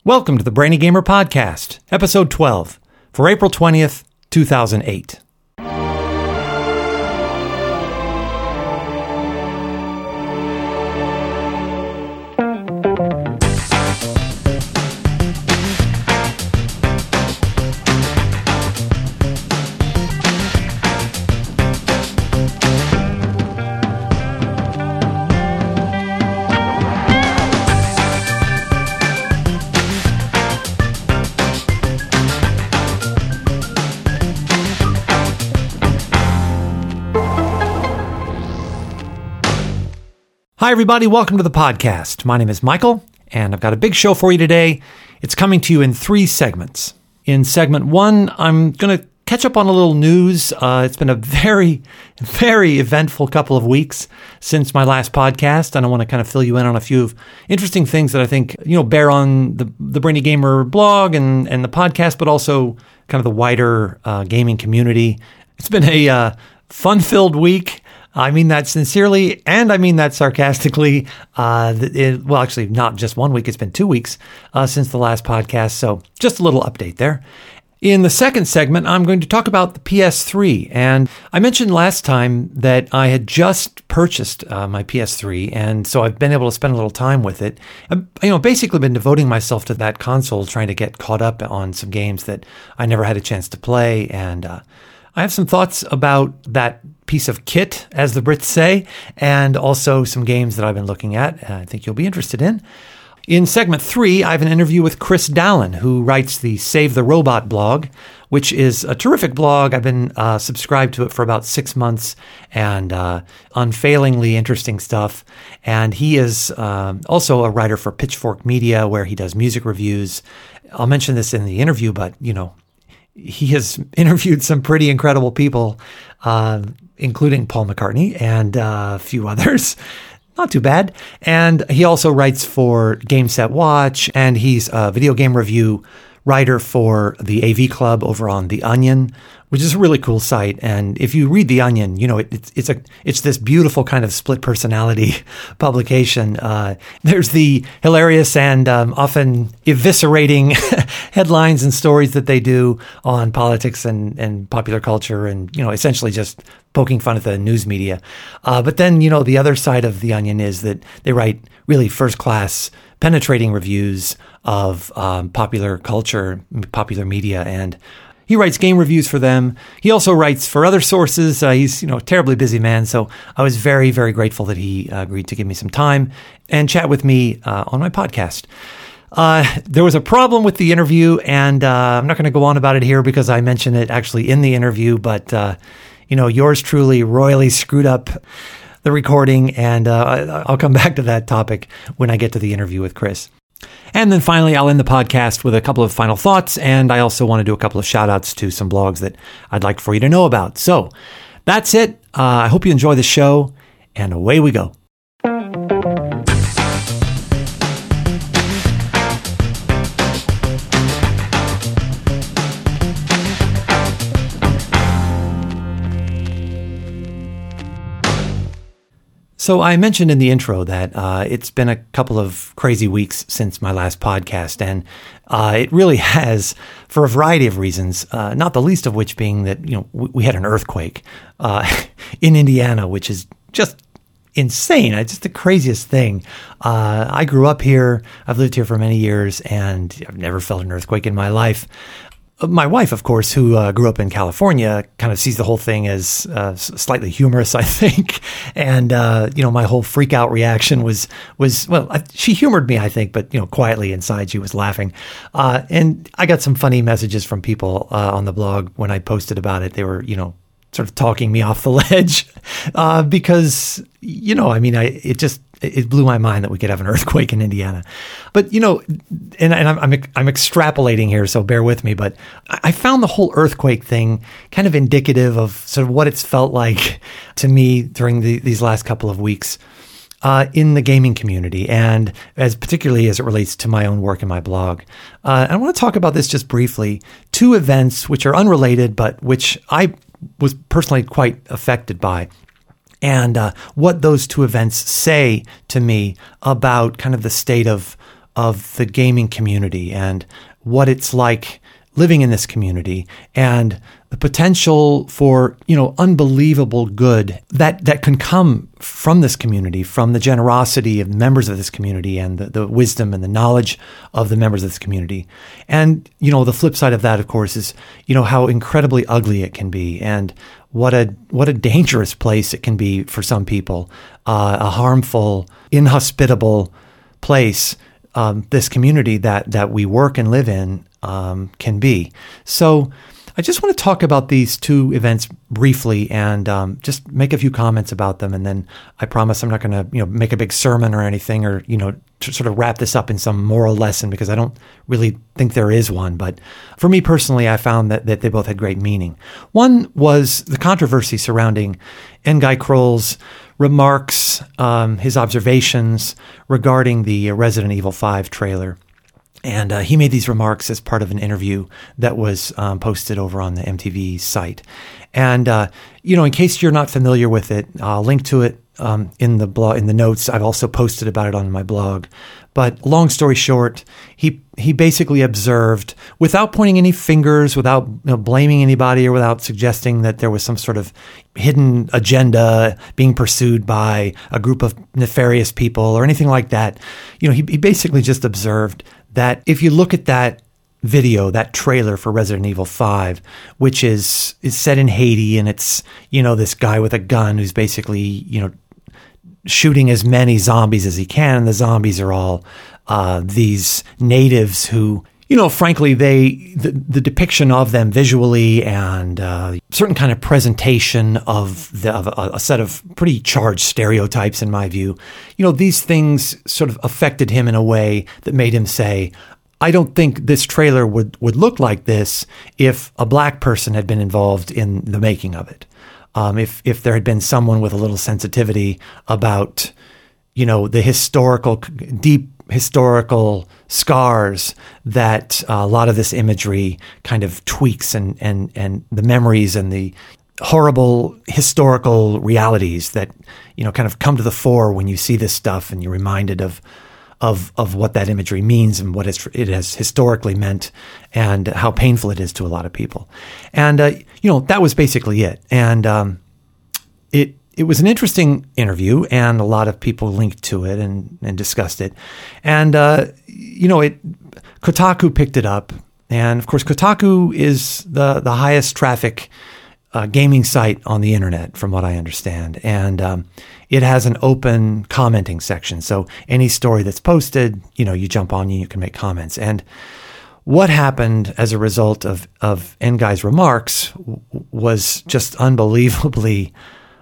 Welcome to the Brainy Gamer Podcast, Episode 12, for April 20th, 2008. Hi, everybody. Welcome to the podcast. My name is Michael, and I've got a big show for you today. It's coming to you in 3 segments. In segment 1, I'm going to catch up on a little news. It's been a very, very eventful couple of weeks since my last podcast, and I want to kind of fill you in on a few interesting things that I think, bear on the Brainy Gamer blog and the podcast, but also kind of the wider gaming community. It's been a fun-filled week. I mean that sincerely, and I mean that sarcastically. Actually, not just 1 week, it's been 2 weeks since the last podcast, so just a little update there. In the second segment, I'm going to talk about the PS3, and I mentioned last time that I had just purchased my PS3, and so I've been able to spend a little time with it. I've basically been devoting myself to that console, trying to get caught up on some games that I never had a chance to play, and I have some thoughts about that piece of kit, as the Brits say, and also some games that I've been looking at I think you'll be interested in. In segment 3, I have an interview with Chris Dallin, who writes the Save the Robot blog, which is a terrific blog. I've been subscribed to it for about 6 months, and unfailingly interesting stuff. And he is also a writer for Pitchfork Media, where he does music reviews. I'll mention this in the interview, but, he has interviewed some pretty incredible people, including Paul McCartney and a few others. Not too bad. And he also writes for Game Set Watch, and he's a video game review writer for the AV Club over on The Onion, which is a really cool site. And if you read The Onion, it's this beautiful kind of split personality publication. There's the hilarious and often eviscerating headlines and stories that they do on politics and popular culture, and essentially just poking fun at the news media. But then the other side of The Onion is that they write really first class, penetrating reviews of popular culture, popular media, and he writes game reviews for them. He also writes for other sources. He's a terribly busy man, so I was very, very grateful that he agreed to give me some time and chat with me on my podcast. There was a problem with the interview, and I'm not going to go on about it here because I mentioned it actually in the interview, but yours truly royally screwed up the recording, and I'll come back to that topic when I get to the interview with Chris. And then finally, I'll end the podcast with a couple of final thoughts, and I also want to do a couple of shout-outs to some blogs that I'd like for you to know about. So that's it. I hope you enjoy the show, and away we go. So I mentioned in the intro that it's been a couple of crazy weeks since my last podcast, and it really has, for a variety of reasons, not the least of which being that we had an earthquake in Indiana, which is just insane. It's just the craziest thing. I grew up here. I've lived here for many years, and I've never felt an earthquake in my life. My wife, of course, who grew up in California, kind of sees the whole thing as slightly humorous, I think. And, my whole freak out reaction was she humored me, I think, but, quietly inside she was laughing. And I got some funny messages from people on the blog when I posted about it. They were, sort of talking me off the ledge because, it blew my mind that we could have an earthquake in Indiana. But, and I'm extrapolating here, so bear with me, but I found the whole earthquake thing kind of indicative of sort of what it's felt like to me during these last couple of weeks in the gaming community, and particularly as it relates to my own work and my blog. I want to talk about this just briefly. 2 events which are unrelated, but which I was personally quite affected by. And what those 2 events say to me about kind of the state of of the gaming community and what it's like living in this community and the potential for, unbelievable good that can come from this community, from the generosity of members of this community and the wisdom and the knowledge of the members of this community. And, the flip side of that, of course, is, how incredibly ugly it can be and what a dangerous place it can be for some people, a harmful, inhospitable place, this community that we work and live in can be. So I just want to talk about these two events briefly and just make a few comments about them. And then I promise I'm not going to make a big sermon or anything or to sort of wrap this up in some moral lesson, because I don't really think there is one. But for me personally, I found that they both had great meaning. One was the controversy surrounding Ngai Kroll's remarks, his observations regarding the Resident Evil 5 trailer. And he made these remarks as part of an interview that was posted over on the MTV site. And, in case you're not familiar with it, I'll link to it in the blog, in the notes. I've also posted about it on my blog. But long story short, he basically observed, without pointing any fingers, without blaming anybody, or without suggesting that there was some sort of hidden agenda being pursued by a group of nefarious people or anything like that. He basically just observed that if you look at that video, that trailer for Resident Evil 5, which is set in Haiti, and it's, this guy with a gun who's basically, shooting as many zombies as he can, and the zombies are all these natives who, frankly, the depiction of them visually and certain kind of presentation of a set of pretty charged stereotypes, in my view, these things sort of affected him in a way that made him say, I don't think this trailer would look like this if a black person had been involved in the making of it. If there had been someone with a little sensitivity about, the deep historical scars that a lot of this imagery kind of tweaks and the memories and the horrible historical realities that, kind of come to the fore when you see this stuff and you're reminded of what that imagery means and what it has historically meant and how painful it is to a lot of people. And, that was basically it. And it was an interesting interview, and a lot of people linked to it and discussed it. And, Kotaku picked it up. And, of course, Kotaku is the highest traffic gaming site on the internet, from what I understand. And it has an open commenting section. So any story that's posted, you jump on and you can make comments. And what happened as a result of Ngai's remarks was just unbelievably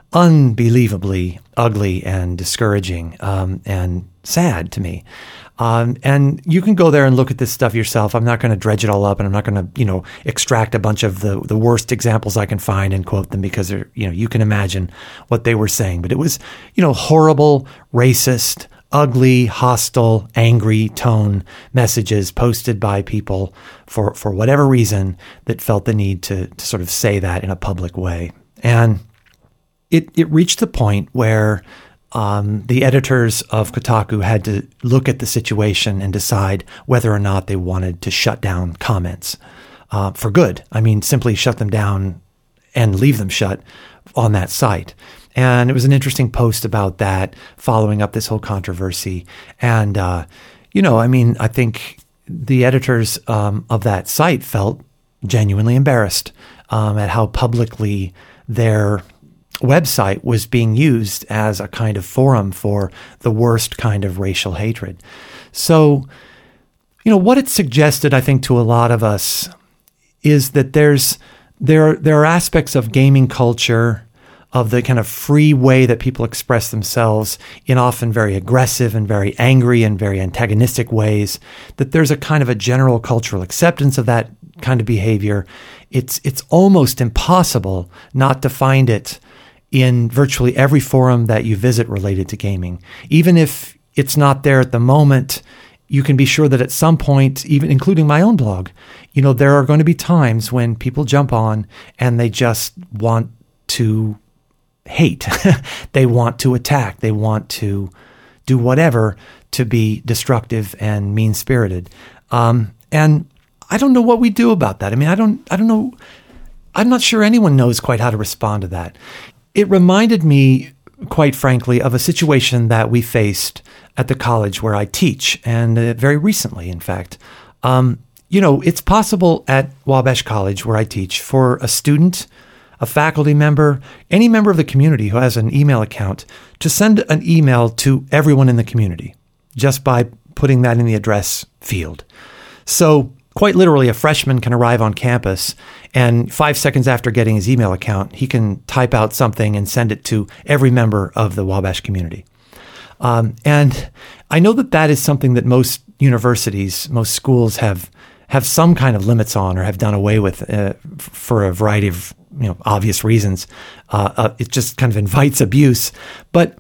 ugly and discouraging and sad to me. And you can go there and look at this stuff yourself. I'm not going to dredge it all up, and I'm not going to, extract a bunch of the worst examples I can find and quote them, because they're, you can imagine what they were saying. But it was, horrible, racist, ugly, hostile, angry tone messages posted by people for whatever reason that felt the need to sort of say that in a public way. And it reached the point where the editors of Kotaku had to look at the situation and decide whether or not they wanted to shut down comments for good. I mean, simply shut them down and leave them shut on that site. And it was an interesting post about that, following up this whole controversy. And, I think the editors of that site felt genuinely embarrassed at how publicly their website was being used as a kind of forum for the worst kind of racial hatred. So, what it suggested, I think, to a lot of us is that there are aspects of gaming culture, of the kind of free way that people express themselves in often very aggressive and very angry and very antagonistic ways, that there's a kind of a general cultural acceptance of that kind of behavior. It's almost impossible not to find it in virtually every forum that you visit related to gaming. Even if it's not there at the moment, you can be sure that at some point, even including my own blog, there are going to be times when people jump on and they just want to hate. They want to attack. They want to do whatever to be destructive and mean-spirited. And I don't know what we do about that. I mean, I don't know. I'm not sure anyone knows quite how to respond to that. It reminded me, quite frankly, of a situation that we faced at the college where I teach, and very recently, in fact. It's possible at Wabash College, where I teach, for a student, a faculty member, any member of the community who has an email account to send an email to everyone in the community just by putting that in the address field. So quite literally, a freshman can arrive on campus and 5 seconds after getting his email account, he can type out something and send it to every member of the Wabash community. And I know that is something that most universities, most schools have some kind of limits on or have done away with for a variety of obvious reasons. It just kind of invites abuse. But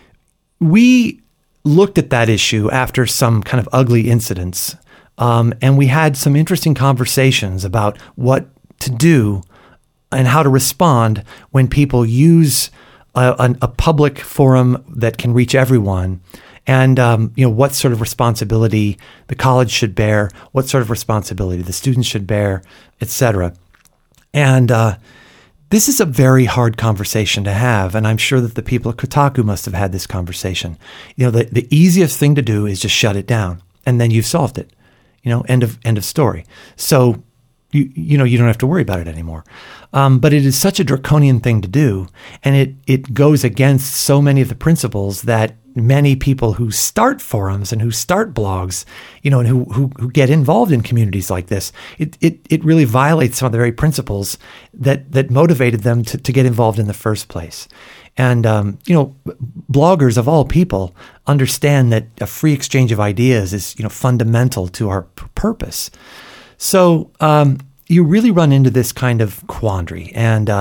we looked at that issue after some kind of ugly incidents, and we had some interesting conversations about what to do and how to respond when people use a public forum that can reach everyone. And, what sort of responsibility the college should bear, what sort of responsibility the students should bear, et cetera. And this is a very hard conversation to have. And I'm sure that the people at Kotaku must have had this conversation. The easiest thing to do is just shut it down, and then you've solved it. End of story. So, you don't have to worry about it anymore. But it is such a draconian thing to do. And it goes against so many of the principles that many people who start forums and who start blogs, and who get involved in communities like this, it really violates some of the very principles that motivated them to get involved in the first place. And, bloggers of all people understand that a free exchange of ideas is, fundamental to our purpose. So you really run into this kind of quandary. And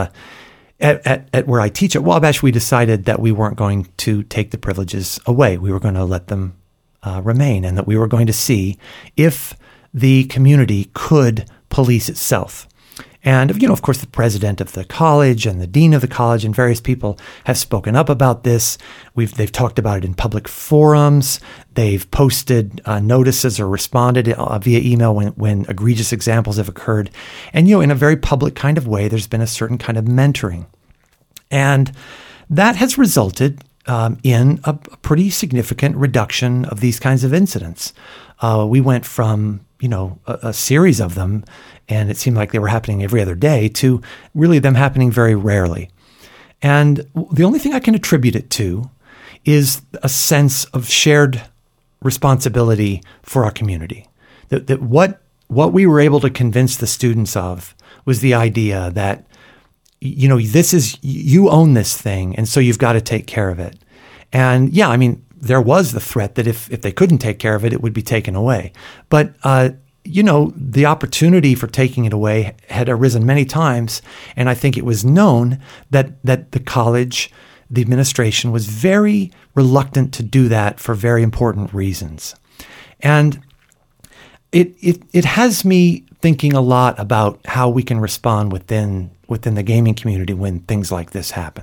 at where I teach at Wabash, we decided that we weren't going to take the privileges away. We were going to let them remain, and that we were going to see if the community could police itself. And, of course, the president of the college and the dean of the college and various people have spoken up about this. They've talked about it in public forums. They've posted notices or responded via email when egregious examples have occurred. And, in a very public kind of way, there's been a certain kind of mentoring. And that has resulted in a pretty significant reduction of these kinds of incidents. We went from a series of them, and it seemed like they were happening every other day, to really them happening very rarely. And the only thing I can attribute it to is a sense of shared responsibility for our community. That what we were able to convince the students of was the idea that, you own this thing, and so you've got to take care of it. And yeah, there was the threat that if they couldn't take care of it, it would be taken away. But, the opportunity for taking it away had arisen many times. And I think it was known that the college, the administration, was very reluctant to do that for very important reasons. And it has me thinking a lot about how we can respond within the gaming community when things like this happen.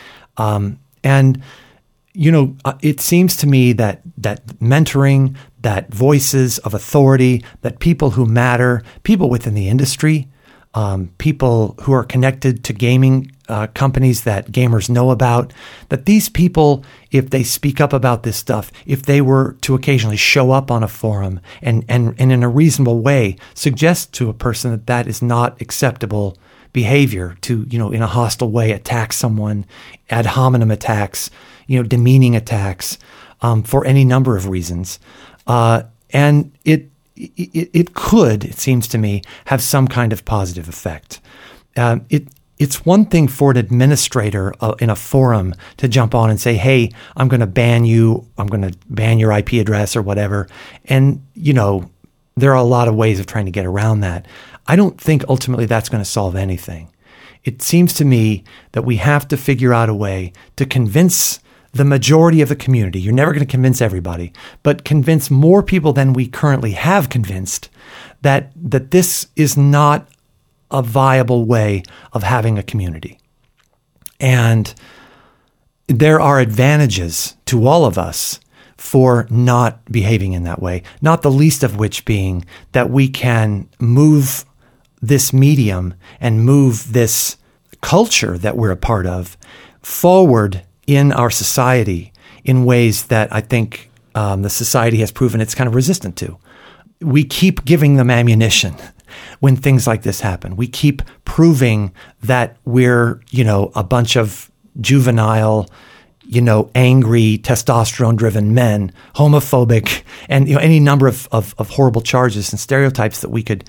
It seems to me that mentoring, that voices of authority, that people who matter, people within the industry, people who are connected to gaming companies that gamers know about, that these people, if they speak up about this stuff, if they were to occasionally show up on a forum and in a reasonable way suggest to a person that is not acceptable behavior, to, in a hostile way attack someone, ad hominem attacks, demeaning attacks, for any number of reasons. And it could, it seems to me, have some kind of positive effect. It's one thing for an administrator in a forum to jump on and say, hey, I'm going to ban you, I'm going to ban your IP address or whatever. And, there are a lot of ways of trying to get around that. I don't think ultimately that's going to solve anything. It seems to me that we have to figure out a way to convince the majority of the community. You're never going to convince everybody, but convince more people than we currently have convinced that this is not a viable way of having a community. And there are advantages to all of us for not behaving in that way, not the least of which being that we can move this medium and move this culture that we're a part of forward in our society in ways that I think the society has proven it's kind of resistant to. We keep giving them ammunition when things like this happen. We keep proving that we're, a bunch of juvenile, angry, testosterone-driven men, homophobic, and any number of horrible charges and stereotypes that we could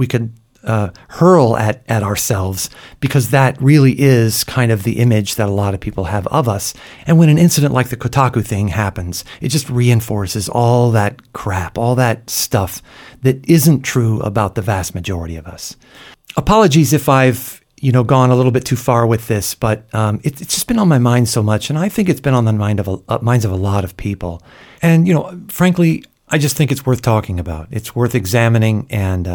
hurl at ourselves, because that really is kind of the image that a lot of people have of us. And when an incident like the Kotaku thing happens, it just reinforces all that crap, all that stuff that isn't true about the vast majority of us. Apologies if I've gone a little bit too far with this, but it's just been on my mind so much, and I think it's been on the minds of a lot of people. And frankly, I just think it's worth talking about. It's worth examining, and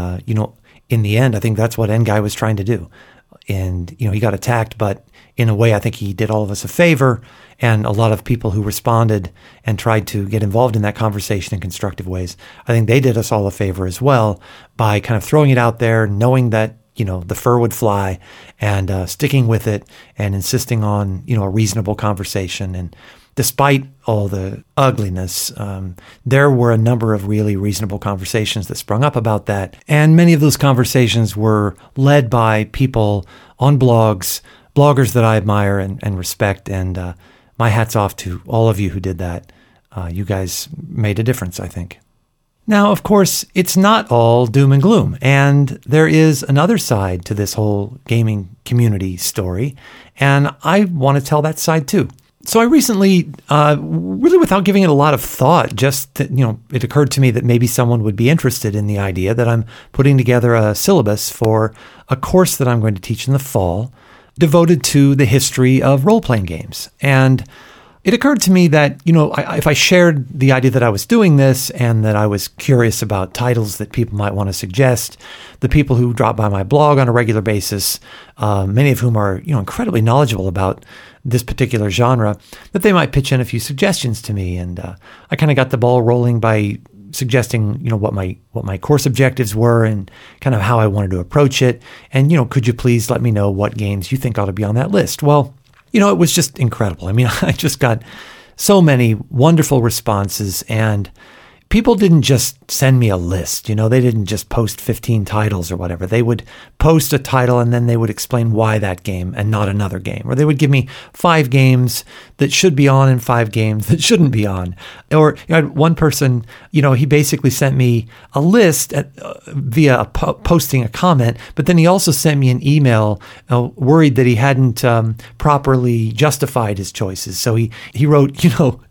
in the end, I think that's what Ngai was trying to do. And he got attacked, but in a way, I think he did all of us a favor, and a lot of people who responded and tried to get involved in that conversation in constructive ways, I think they did us all a favor as well by kind of throwing it out there, knowing that the fur would fly, and sticking with it and insisting on, a reasonable conversation. And despite all the ugliness, there were a number of really reasonable conversations that sprung up about that. And many of those conversations were led by people on bloggers that I admire and respect. And my hat's off to all of you who did that. You guys made a difference, I think. Now, of course, it's not all doom and gloom, and there is another side to this whole gaming community story, and I want to tell that side too. So I recently, really without giving it a lot of thought, it occurred to me that maybe someone would be interested in the idea that I'm putting together a syllabus for a course that I'm going to teach in the fall devoted to the history of role-playing games. And it occurred to me that, if I shared the idea that I was doing this and that I was curious about titles that people might want to suggest, the people who drop by my blog on a regular basis, many of whom are, incredibly knowledgeable about this particular genre, that they might pitch in a few suggestions to me. And I kind of got the ball rolling by suggesting, what my course objectives were and kind of how I wanted to approach it. And, could you please let me know what games you think ought to be on that list? Well, it was just incredible. I mean, I just got so many wonderful responses, and people didn't just send me a list. They didn't just post 15 titles or whatever. They would post a title and then they would explain why that game and not another game. Or they would give me 5 games that should be on and 5 games that shouldn't be on. Or I had one person, he basically sent me a list via posting a comment, but then he also sent me an email worried that he hadn't properly justified his choices. So he wrote,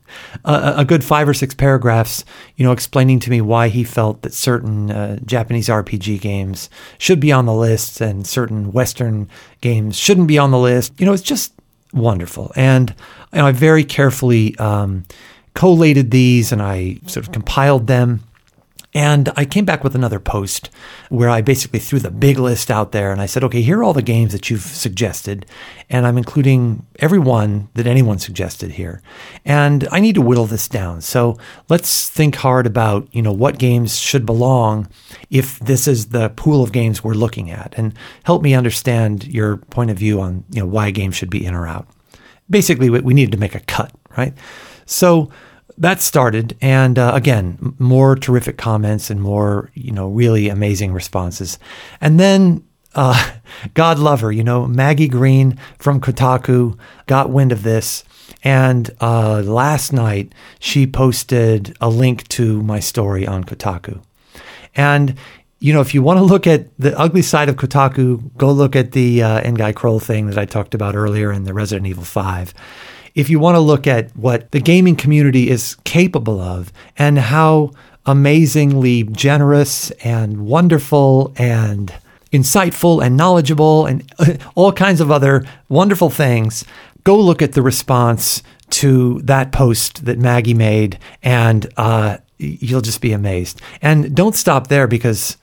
a good 5 or 6 paragraphs, explaining to me why he felt that certain Japanese RPG games should be on the list and certain Western games shouldn't be on the list. It's just wonderful. And I very carefully collated these, and I sort of compiled them. And I came back with another post where I basically threw the big list out there, and I said, okay, here are all the games that you've suggested, and I'm including every one that anyone suggested here. And I need to whittle this down. So let's think hard about, what games should belong if this is the pool of games we're looking at, and help me understand your point of view on, why a game should be in or out. Basically, we needed to make a cut, right? So that started, and again, more terrific comments and more, really amazing responses. And then, God love her, Maggie Green from Kotaku got wind of this, and last night she posted a link to my story on Kotaku. And if you want to look at the ugly side of Kotaku, go look at the Ngai Kroll thing that I talked about earlier in the Resident Evil 5. If you want to look at what the gaming community is capable of and how amazingly generous and wonderful and insightful and knowledgeable and all kinds of other wonderful things, go look at the response to that post that Maggie made, and you'll just be amazed. And don't stop there, because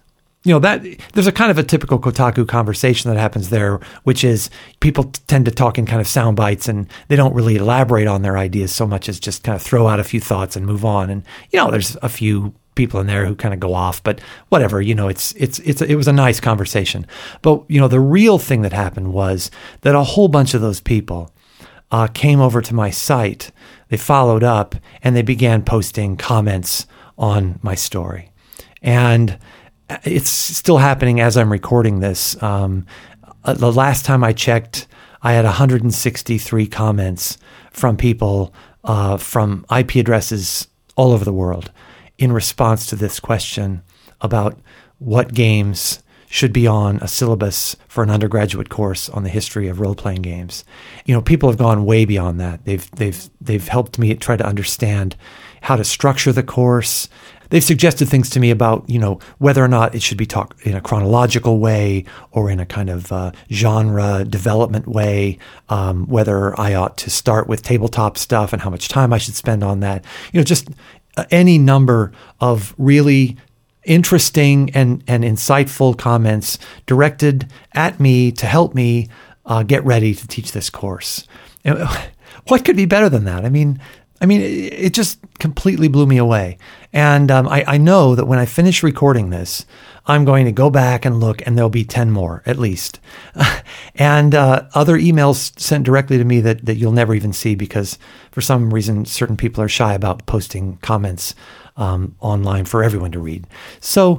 that there's a kind of a typical Kotaku conversation that happens there, which is people tend to talk in kind of sound bites, and they don't really elaborate on their ideas so much as just kind of throw out a few thoughts and move on. And, there's a few people in there who kind of go off, but whatever, it was a nice conversation. But, the real thing that happened was that a whole bunch of those people came over to my site. They followed up and they began posting comments on my story. And it's still happening as I'm recording this. The last time I checked, I had 163 comments from people from IP addresses all over the world in response to this question about what games should be on a syllabus for an undergraduate course on the history of role-playing games. People have gone way beyond that. They've helped me try to understand how to structure the course. They've suggested things to me about, whether or not it should be taught in a chronological way or in a kind of genre development way, whether I ought to start with tabletop stuff and how much time I should spend on that. Just any number of really interesting and insightful comments directed at me to help me get ready to teach this course. What could be better than that? I mean, it just completely blew me away. And I know that when I finish recording this, I'm going to go back and look, and there'll be 10 more at least. And other emails sent directly to me that you'll never even see, because for some reason, certain people are shy about posting comments online for everyone to read. So,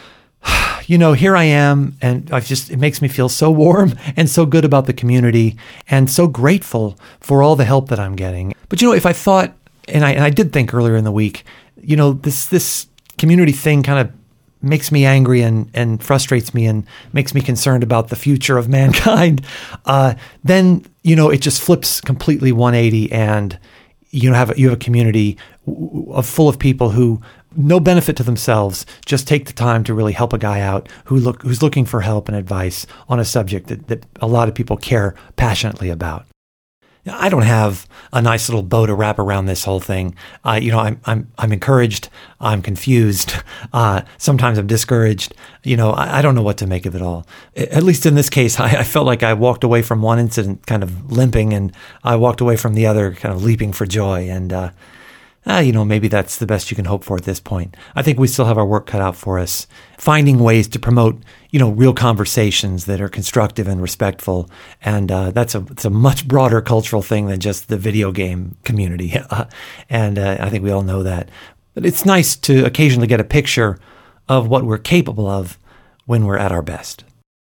here I am, and it makes me feel so warm and so good about the community and so grateful for all the help that I'm getting. But, if I thought, and I did think earlier in the week, this community thing kind of makes me angry and frustrates me and makes me concerned about the future of mankind, then, it just flips completely 180, and you have a community full of people who no benefit to themselves, just take the time to really help a guy out who's looking for help and advice on a subject that a lot of people care passionately about. I don't have a nice little bow to wrap around this whole thing. I'm encouraged. I'm confused. Sometimes I'm discouraged. I don't know what to make of it all. At least in this case, I felt like I walked away from one incident kind of limping, and I walked away from the other kind of leaping for joy. And maybe that's the best you can hope for at this point. I think we still have our work cut out for us, finding ways to promote, real conversations that are constructive and respectful. And it's a much broader cultural thing than just the video game community. And I think we all know that. But it's nice to occasionally get a picture of what we're capable of when we're at our best.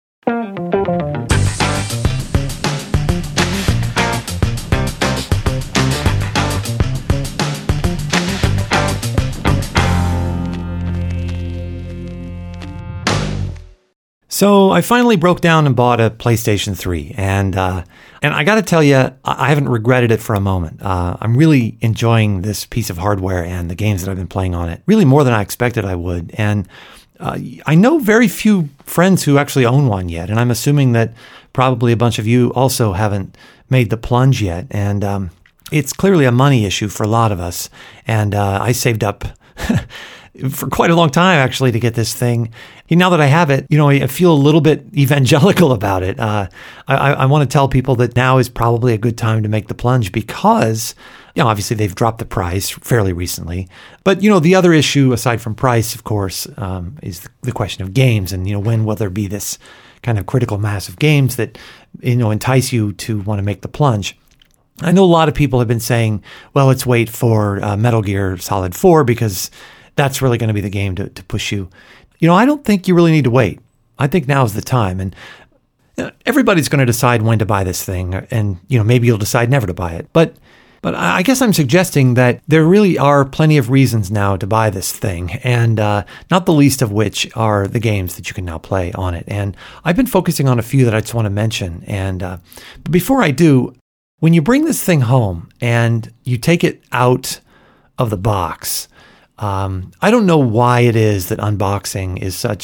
So I finally broke down and bought a PlayStation 3, and I got to tell you, I haven't regretted it for a moment. I'm really enjoying this piece of hardware and the games that I've been playing on it, really more than I expected I would. And I know very few friends who actually own one yet, and I'm assuming that probably a bunch of you also haven't made the plunge yet. And it's clearly a money issue for a lot of us, and I saved up for quite a long time, actually, to get this thing. Now that I have it, I feel a little bit evangelical about it. I want to tell people that now is probably a good time to make the plunge because, obviously they've dropped the price fairly recently. But, the other issue aside from price, of course, is the question of games. And, when will there be this kind of critical mass of games that, entice you to want to make the plunge? I know a lot of people have been saying, well, let's wait for Metal Gear Solid 4 because that's really going to be the game to push you. I don't think you really need to wait. I think now is the time. And everybody's going to decide when to buy this thing. And, maybe you'll decide never to buy it. But I guess I'm suggesting that there really are plenty of reasons now to buy this thing. And not the least of which are the games that you can now play on it. And I've been focusing on a few that I just want to mention. And but before I do, when you bring this thing home and you take it out of the box, I don't know why it is that unboxing is such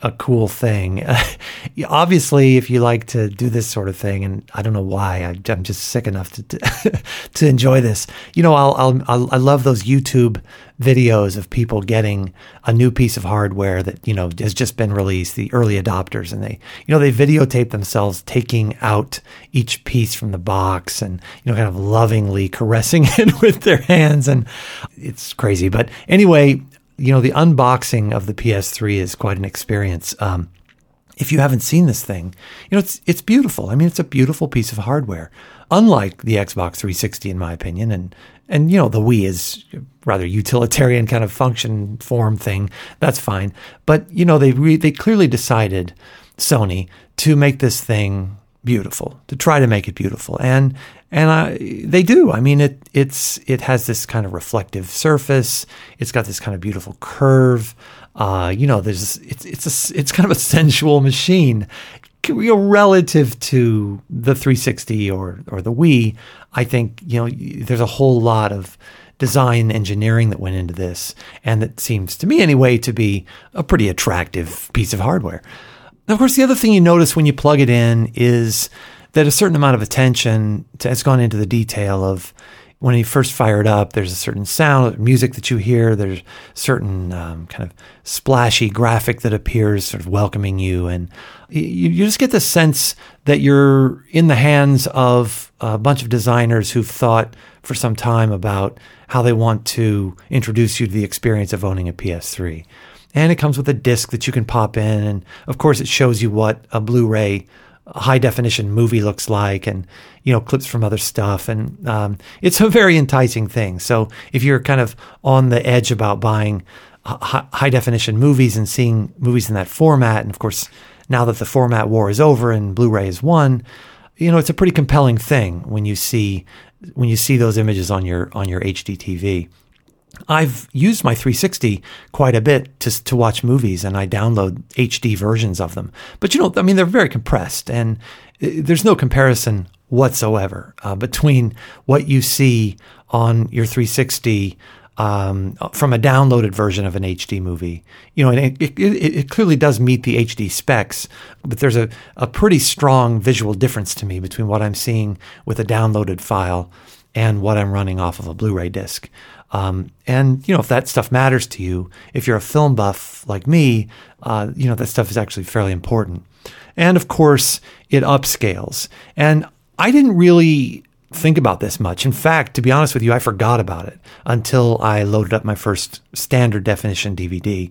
a cool thing. Obviously, if you like to do this sort of thing, and I don't know why, I'm just sick enough to to enjoy this. I love those YouTube videos of people getting a new piece of hardware that has just been released, the early adopters, and they videotape themselves taking out each piece from the box and kind of lovingly caressing it with their hands, and it's crazy. But anyway, the unboxing of the PS3 is quite an experience. If you haven't seen this thing, it's beautiful. I mean, it's a beautiful piece of hardware, unlike the Xbox 360, in my opinion. And the Wii is rather utilitarian kind of function form thing. That's fine. But, they clearly decided, Sony, to make this thing beautiful, to try to make it beautiful. And they do. I mean, it has this kind of reflective surface. It's got this kind of beautiful curve. It's kind of a sensual machine. Relative to the 360 or the Wii, I think there's a whole lot of design engineering that went into this, and that seems to me anyway to be a pretty attractive piece of hardware. Of course, the other thing you notice when you plug it in is that a certain amount of attention has gone into the detail of when you first fire it up. There's a certain sound, music that you hear. There's certain kind of splashy graphic that appears, sort of welcoming you, and you just get the sense that you're in the hands of a bunch of designers who've thought for some time about how they want to introduce you to the experience of owning a PS3. And it comes with a disc that you can pop in, and of course it shows you what a Blu-ray high definition movie looks like, and clips from other stuff, and it's a very enticing thing. So if you're kind of on the edge about buying high definition movies and seeing movies in that format, and of course now that the format war is over and Blu-ray is won, it's a pretty compelling thing when you see those images on your HD TV. I've used my 360 quite a bit to watch movies, and I download HD versions of them. But they're very compressed, and there's no comparison whatsoever between what you see on your 360 from a downloaded version of an HD movie. And it clearly does meet the HD specs, but there's a pretty strong visual difference to me between what I'm seeing with a downloaded file and what I'm running off of a Blu-ray disc. If that stuff matters to you, if you're a film buff like me, that stuff is actually fairly important. And of course, it upscales. And I didn't really think about this much. In fact, to be honest with you, I forgot about it until I loaded up my first standard definition DVD.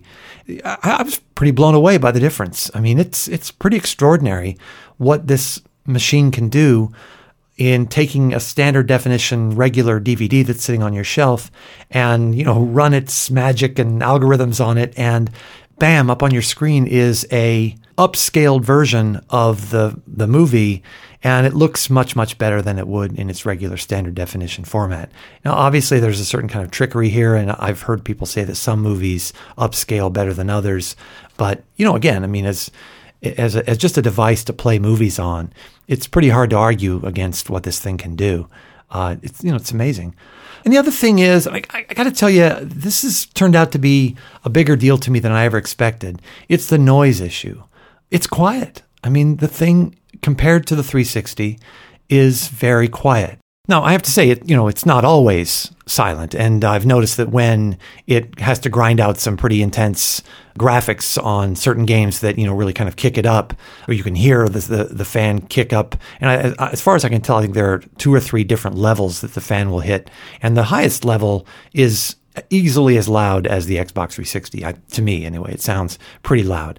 I was pretty blown away by the difference. I mean, it's pretty extraordinary what this machine can do in taking a standard definition regular DVD that's sitting on your shelf and, run its magic and algorithms on it, and bam, up on your screen is a upscaled version of the movie, and it looks much, much better than it would in its regular standard definition format. Now, obviously, there's a certain kind of trickery here, and I've heard people say that some movies upscale better than others. But, again, I mean, as just a device to play movies on, it's pretty hard to argue against what this thing can do. It's amazing. And the other thing is, I got to tell you, this has turned out to be a bigger deal to me than I ever expected. It's the noise issue. It's quiet. I mean, the thing compared to the 360 is very quiet. Now, I have to say, it's not always silent, and I've noticed that when it has to grind out some pretty intense graphics on certain games that, really kind of kick it up, or you can hear the fan kick up. And as far as I can tell, I think there are 2 or 3 different levels that the fan will hit, and the highest level is easily as loud as the Xbox 360. To me, anyway, it sounds pretty loud.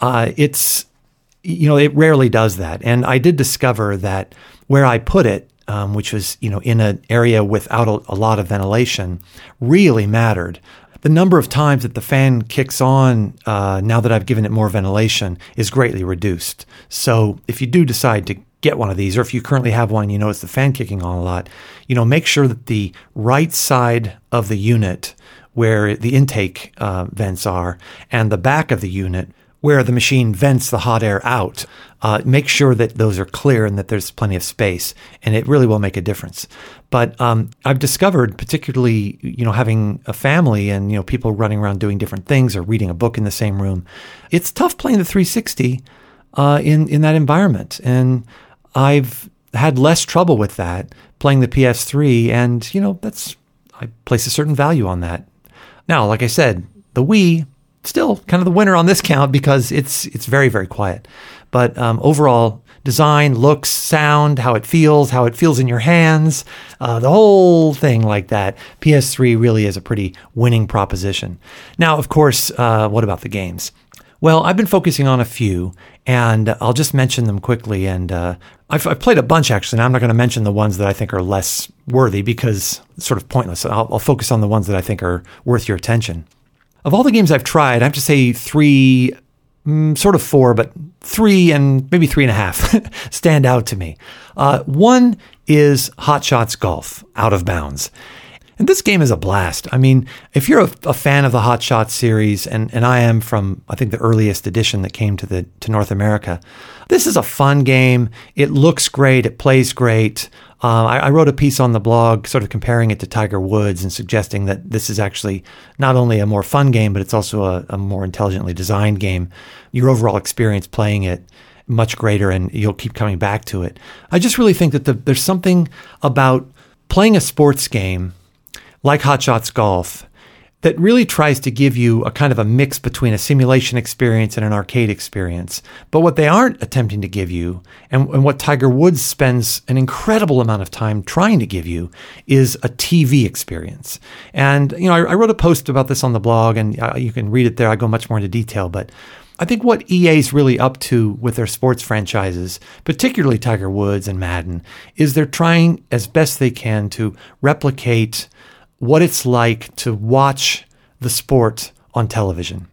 It rarely does that, and I did discover that where I put it, which was, in an area without a lot of ventilation, really mattered. The number of times that the fan kicks on, now that I've given it more ventilation, is greatly reduced. So if you do decide to get one of these, or if you currently have one and you notice the fan kicking on a lot, make sure that the right side of the unit where the intake vents are and the back of the unit where the machine vents the hot air out. Make sure that those are clear and that there's plenty of space, and it really will make a difference. But I've discovered, particularly, having a family and, people running around doing different things or reading a book in the same room, it's tough playing the 360 in that environment. And I've had less trouble with that playing the PS3, and, I place a certain value on that. Now, like I said, the Wii, still kind of the winner on this count because it's very, very quiet. But overall, design, looks, sound, how it feels in your hands, the whole thing like that, PS3 really is a pretty winning proposition. Now, of course, what about the games? Well, I've been focusing on a few, and I'll just mention them quickly. And I've played a bunch, actually, and I'm not going to mention the ones that I think are less worthy because it's sort of pointless. I'll focus on the ones that I think are worth your attention. Of all the games I've tried, I have to say three, sort of four, but three and maybe 3.5 stand out to me. One is Hot Shots Golf, Out of Bounds. And this game is a blast. I mean, if you're a fan of the Hot Shots series, and I am from, I think, the earliest edition that came to North America, this is a fun game. It looks great. It plays great. I wrote a piece on the blog sort of comparing it to Tiger Woods and suggesting that this is actually not only a more fun game, but it's also a more intelligently designed game. Your overall experience playing it much greater, and you'll keep coming back to it. I just really think that there's something about playing a sports game like Hot Shots Golf that really tries to give you a kind of a mix between a simulation experience and an arcade experience. But what they aren't attempting to give you, and what Tiger Woods spends an incredible amount of time trying to give you, is a TV experience. And, I wrote a post about this on the blog, and you can read it there. I go much more into detail, but I think what EA's really up to with their sports franchises, particularly Tiger Woods and Madden, is they're trying as best they can to replicate what it's like to watch the sport on television.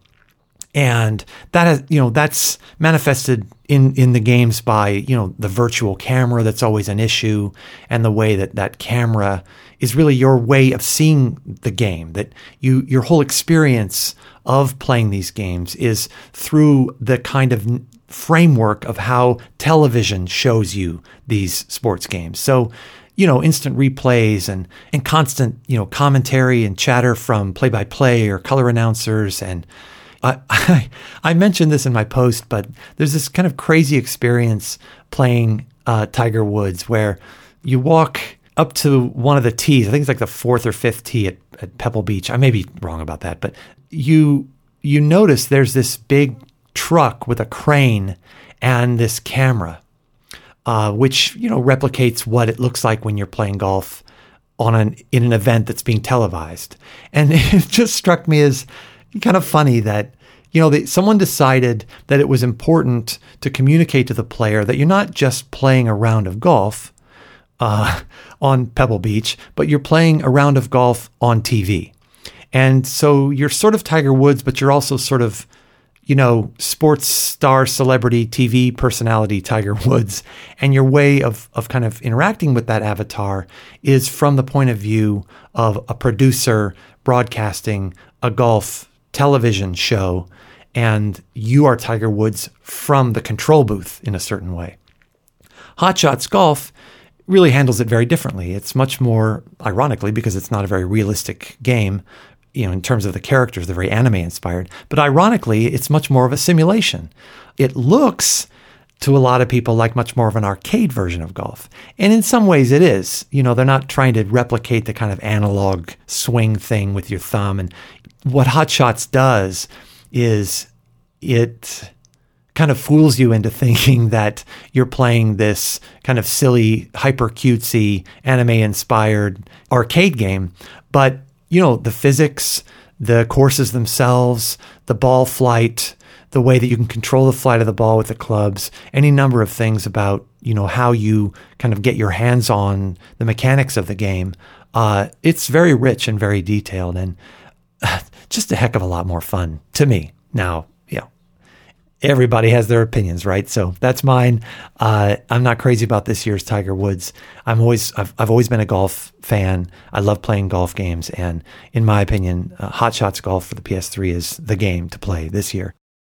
And that has, that's manifested in the games by, the virtual camera that's always an issue, and the way that camera is really your way of seeing the game, that your whole experience of playing these games is through the kind of framework of how television shows you these sports games. So, instant replays and constant, commentary and chatter from play-by-play or color announcers. And I mentioned this in my post, but there's this kind of crazy experience playing Tiger Woods where you walk up to one of the tees. I think it's like the fourth or fifth tee at Pebble Beach. I may be wrong about that, but you notice there's this big truck with a crane and this camera, which, replicates what it looks like when you're playing golf in an event that's being televised. And it just struck me as kind of funny that, someone decided that it was important to communicate to the player that you're not just playing a round of golf on Pebble Beach, but you're playing a round of golf on TV. And so you're sort of Tiger Woods, but you're also sort of, sports star, celebrity, TV personality Tiger Woods. And your way of kind of interacting with that avatar is from the point of view of a producer broadcasting a golf television show. And you are Tiger Woods from the control booth in a certain way. Hot Shots Golf really handles it very differently. It's much more, ironically, because it's not a very realistic game, in terms of the characters, they're very anime inspired. But ironically, it's much more of a simulation. It looks to a lot of people like much more of an arcade version of golf. And in some ways it is. They're not trying to replicate the kind of analog swing thing with your thumb. And what Hot Shots does is it kind of fools you into thinking that you're playing this kind of silly, hyper cutesy, anime inspired arcade game. But the physics, the courses themselves, the ball flight, the way that you can control the flight of the ball with the clubs, any number of things about, how you kind of get your hands on the mechanics of the game. It's very rich and very detailed and just a heck of a lot more fun to me. Now, everybody has their opinions, right? So that's mine. I'm not crazy about this year's Tiger Woods. I've always been a golf fan. I love playing golf games. And in my opinion, Hot Shots Golf for the PS3 is the game to play this year.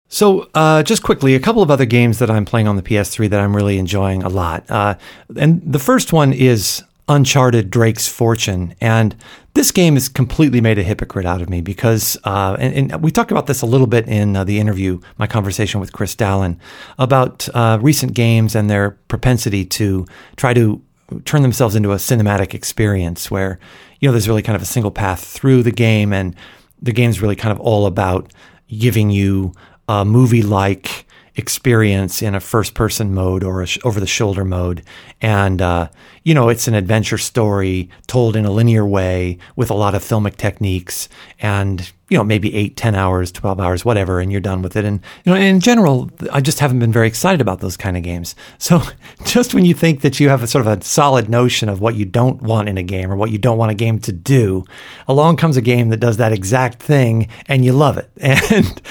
So just quickly, a couple of other games that I'm playing on the PS3 that I'm really enjoying a lot. And the first one is Uncharted Drake's Fortune. And this game has completely made a hypocrite out of me because, and we talked about this a little bit in the interview, my conversation with Chris Dallin, about recent games and their propensity to try to turn themselves into a cinematic experience where, there's really kind of a single path through the game, and the game's really kind of all about giving you a movie-like experience in a first-person mode or a over-the-shoulder mode. And, it's an adventure story told in a linear way with a lot of filmic techniques and, maybe 8, 10 hours, 12 hours, whatever, and you're done with it. And, in general, I just haven't been very excited about those kind of games. So just when you think that you have a sort of a solid notion of what you don't want in a game or what you don't want a game to do, along comes a game that does that exact thing and you love it. And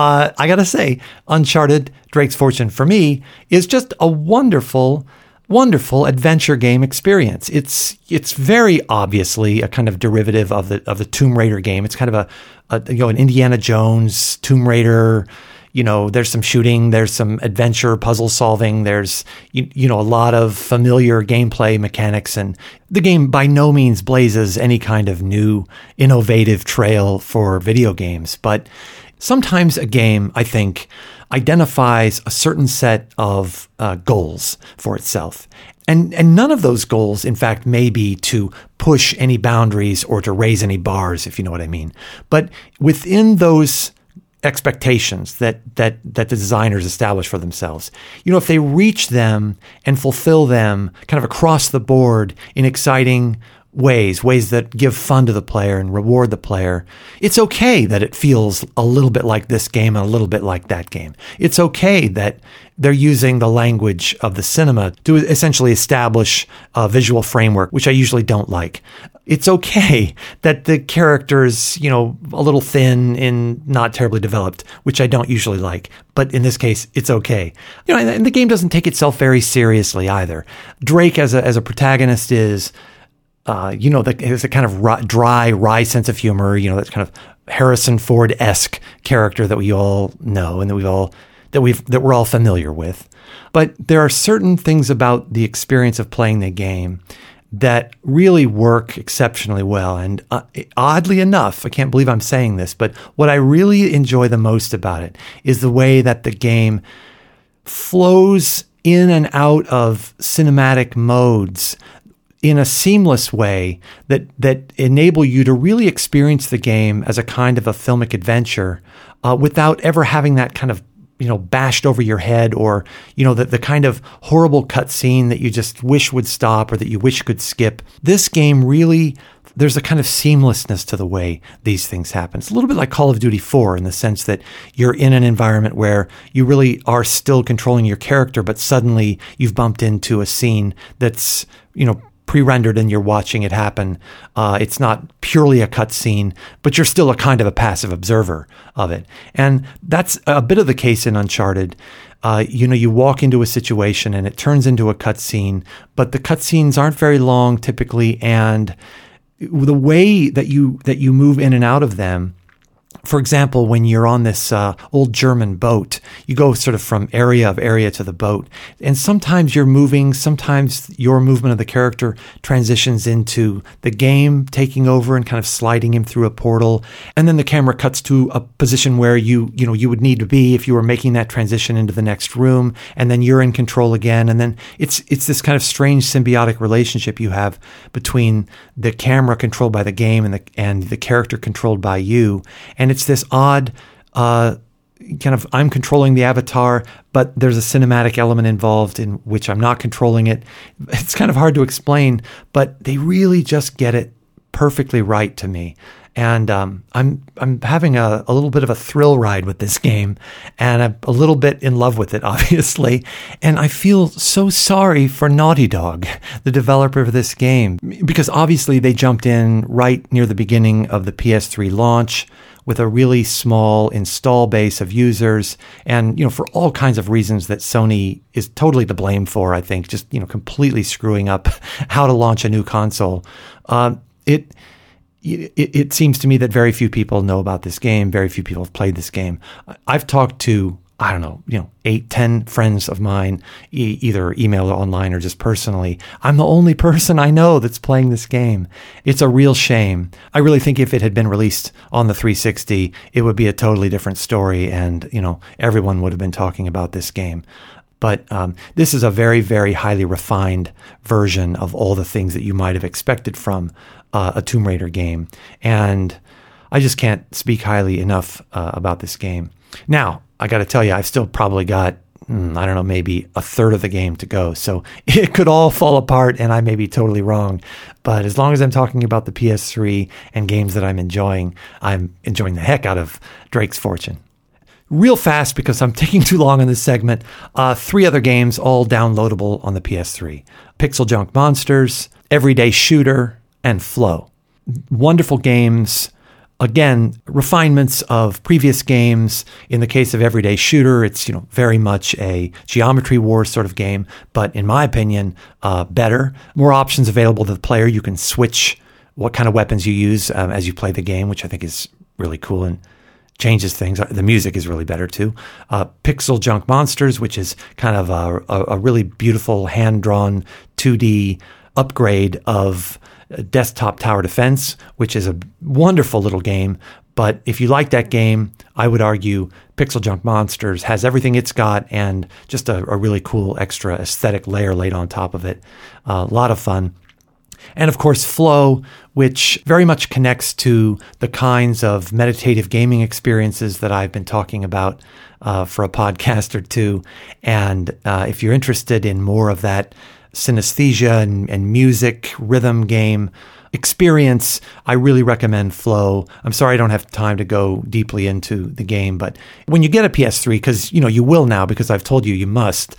I got to say, Uncharted Drake's Fortune for me is just a wonderful adventure game experience. It's very obviously a kind of derivative of the Tomb Raider game. It's kind of an Indiana Jones, Tomb Raider. There's some shooting, there's some adventure, puzzle solving, there's a lot of familiar gameplay mechanics, and the game by no means blazes any kind of new innovative trail for video games. But sometimes a game, I think, identifies a certain set of goals for itself. And none of those goals, in fact, may be to push any boundaries or to raise any bars, if you know what I mean. But within those expectations that the designers establish for themselves, if they reach them and fulfill them kind of across the board in exciting ways that give fun to the player and reward the player, it's okay that it feels a little bit like this game and a little bit like that game. It's okay that they're using the language of the cinema to essentially establish a visual framework, which I usually don't like. It's okay that the character's, a little thin and not terribly developed, which I don't usually like. But in this case, it's okay. And the game doesn't take itself very seriously either. Drake as a protagonist is there's a kind of dry, wry sense of humor, that kind of Harrison Ford-esque character that we all know and that we're all familiar with. But there are certain things about the experience of playing the game that really work exceptionally well. And oddly enough, I can't believe I'm saying this, but what I really enjoy the most about it is the way that the game flows in and out of cinematic modes in a seamless way that enable you to really experience the game as a kind of a filmic adventure without ever having that kind of bashed over your head, or the kind of horrible cutscene that you just wish would stop or that you wish could skip. This game really, there's a kind of seamlessness to the way these things happen. It's a little bit like Call of Duty 4 in the sense that you're in an environment where you really are still controlling your character, but suddenly you've bumped into a scene that's pre-rendered and you're watching it happen. It's not purely a cutscene, but you're still a kind of a passive observer of it. And that's a bit of the case in Uncharted. You walk into a situation and it turns into a cutscene, but the cutscenes aren't very long typically, and the way that you move in and out of them. For example, when you're on this old German boat, you go sort of from area to the boat. And sometimes you're moving, sometimes your movement of the character transitions into the game taking over and kind of sliding him through a portal. And then the camera cuts to a position where you would need to be if you were making that transition into the next room. And then you're in control again. And then it's this kind of strange symbiotic relationship you have between the camera controlled by the game and the character controlled by you. And it's this odd kind of, I'm controlling the avatar, but there's a cinematic element involved in which I'm not controlling it. It's kind of hard to explain, but they really just get it perfectly right to me. And I'm having a little bit of a thrill ride with this game, and I'm a little bit in love with it, obviously. And I feel so sorry for Naughty Dog, the developer of this game, because obviously they jumped in right near the beginning of the PS3 launch with a really small install base of users, and for all kinds of reasons that Sony is totally to blame for, I think, just completely screwing up how to launch a new console. it seems to me that very few people know about this game. Very few people have played this game. I've talked to, I don't know, 8, 10 friends of mine, either email or online or just personally. I'm the only person I know that's playing this game. It's a real shame. I really think if it had been released on the 360, it would be a totally different story, and, everyone would have been talking about this game. But this is a very, very highly refined version of all the things that you might have expected from a Tomb Raider game. And I just can't speak highly enough about this game. Now, I got to tell you, I've still probably got, maybe a third of the game to go. So it could all fall apart and I may be totally wrong. But as long as I'm talking about the PS3 and games that I'm enjoying the heck out of Drake's Fortune. Real fast, because I'm taking too long on this segment, 3 other games, all downloadable on the PS3. Pixel Junk Monsters, Everyday Shooter, and Flow. Wonderful games. Again, refinements of previous games. In the case of Everyday Shooter, it's very much a Geometry Wars sort of game, but in my opinion, better. More options available to the player. You can switch what kind of weapons you use as you play the game, which I think is really cool and changes things. The music is really better too. Pixel Junk Monsters, which is kind of a really beautiful hand-drawn 2D upgrade of Desktop Tower Defense, which is a wonderful little game. But if you like that game, I would argue Pixel Junk Monsters has everything it's got and just a really cool extra aesthetic layer laid on top of it. A lot of fun. And of course, Flow, which very much connects to the kinds of meditative gaming experiences that I've been talking about for a podcast or two. And if you're interested in more of that synesthesia and music rhythm game experience, I really recommend Flow. I'm sorry I don't have time to go deeply into the game, but when you get a PS3, because you will now, because I've told you you must,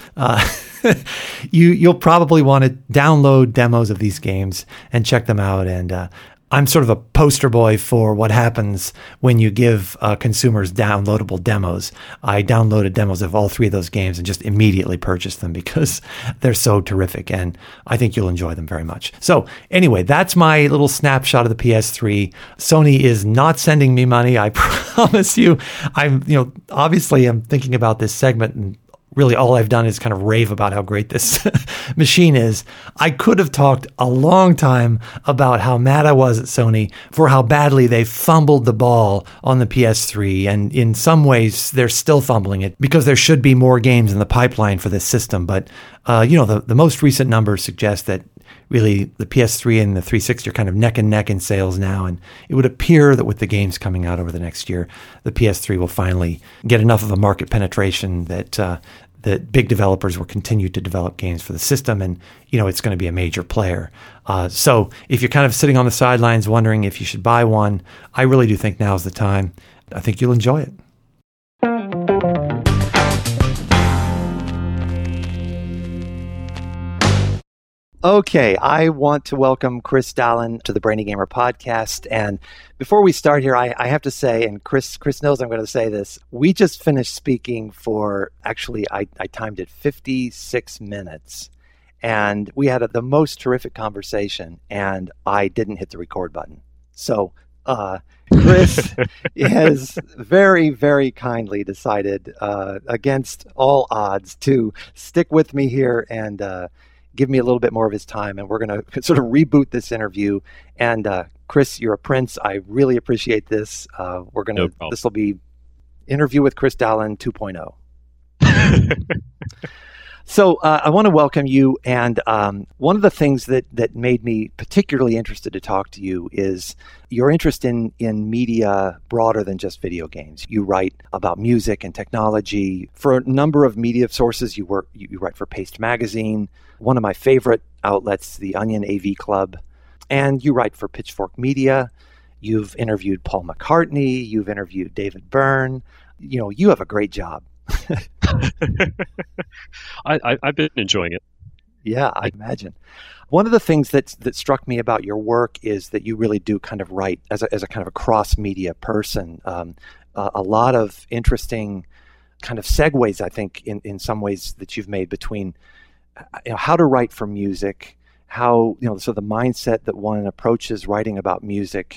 you'll probably want to download demos of these games and check them out. And I'm sort of a poster boy for what happens when you give consumers downloadable demos. I downloaded demos of all 3 of those games and just immediately purchased them because they're so terrific, and I think you'll enjoy them very much. So anyway, that's my little snapshot of the PS3. Sony is not sending me money, I promise you. Obviously I'm thinking about this segment, and really all I've done is kind of rave about how great this machine is. I could have talked a long time about how mad I was at Sony for how badly they fumbled the ball on the PS3. And in some ways, they're still fumbling it because there should be more games in the pipeline for this system. But, the most recent numbers suggest that really the PS3 and the 360 are kind of neck and neck in sales now. And it would appear that with the games coming out over the next year, the PS3 will finally get enough of a market penetration that big developers will continue to develop games for the system, and it's going to be a major player. So if you're kind of sitting on the sidelines wondering if you should buy one, I really do think now's the time. I think you'll enjoy it. Okay, I want to welcome Chris Dallin to the Brainy Gamer podcast. And before we start here, I have to say, and Chris knows I'm going to say this, we just finished speaking for, actually, I timed it 56 minutes. And we had the most terrific conversation, and I didn't hit the record button. So Chris has very, very kindly decided, against all odds, to stick with me here and give me a little bit more of his time, and we're going to sort of reboot this interview. And Chris, you're a prince. I really appreciate this. This will be Interview with Chris Dallin 2.0. So I want to welcome you. And one of the things that made me particularly interested to talk to you is your interest in media broader than just video games. You write about music and technology for a number of media sources. You write for Paste Magazine, one of my favorite outlets, the Onion AV Club, and you write for Pitchfork Media. You've interviewed Paul McCartney. You've interviewed David Byrne. You have a great job. I've been enjoying it. Yeah, I imagine. One of the things that struck me about your work is that you really do kind of write as a kind of a cross-media person. A lot of interesting kind of segues, I think, in some ways that you've made between how to write for music, how, so the mindset that one approaches writing about music,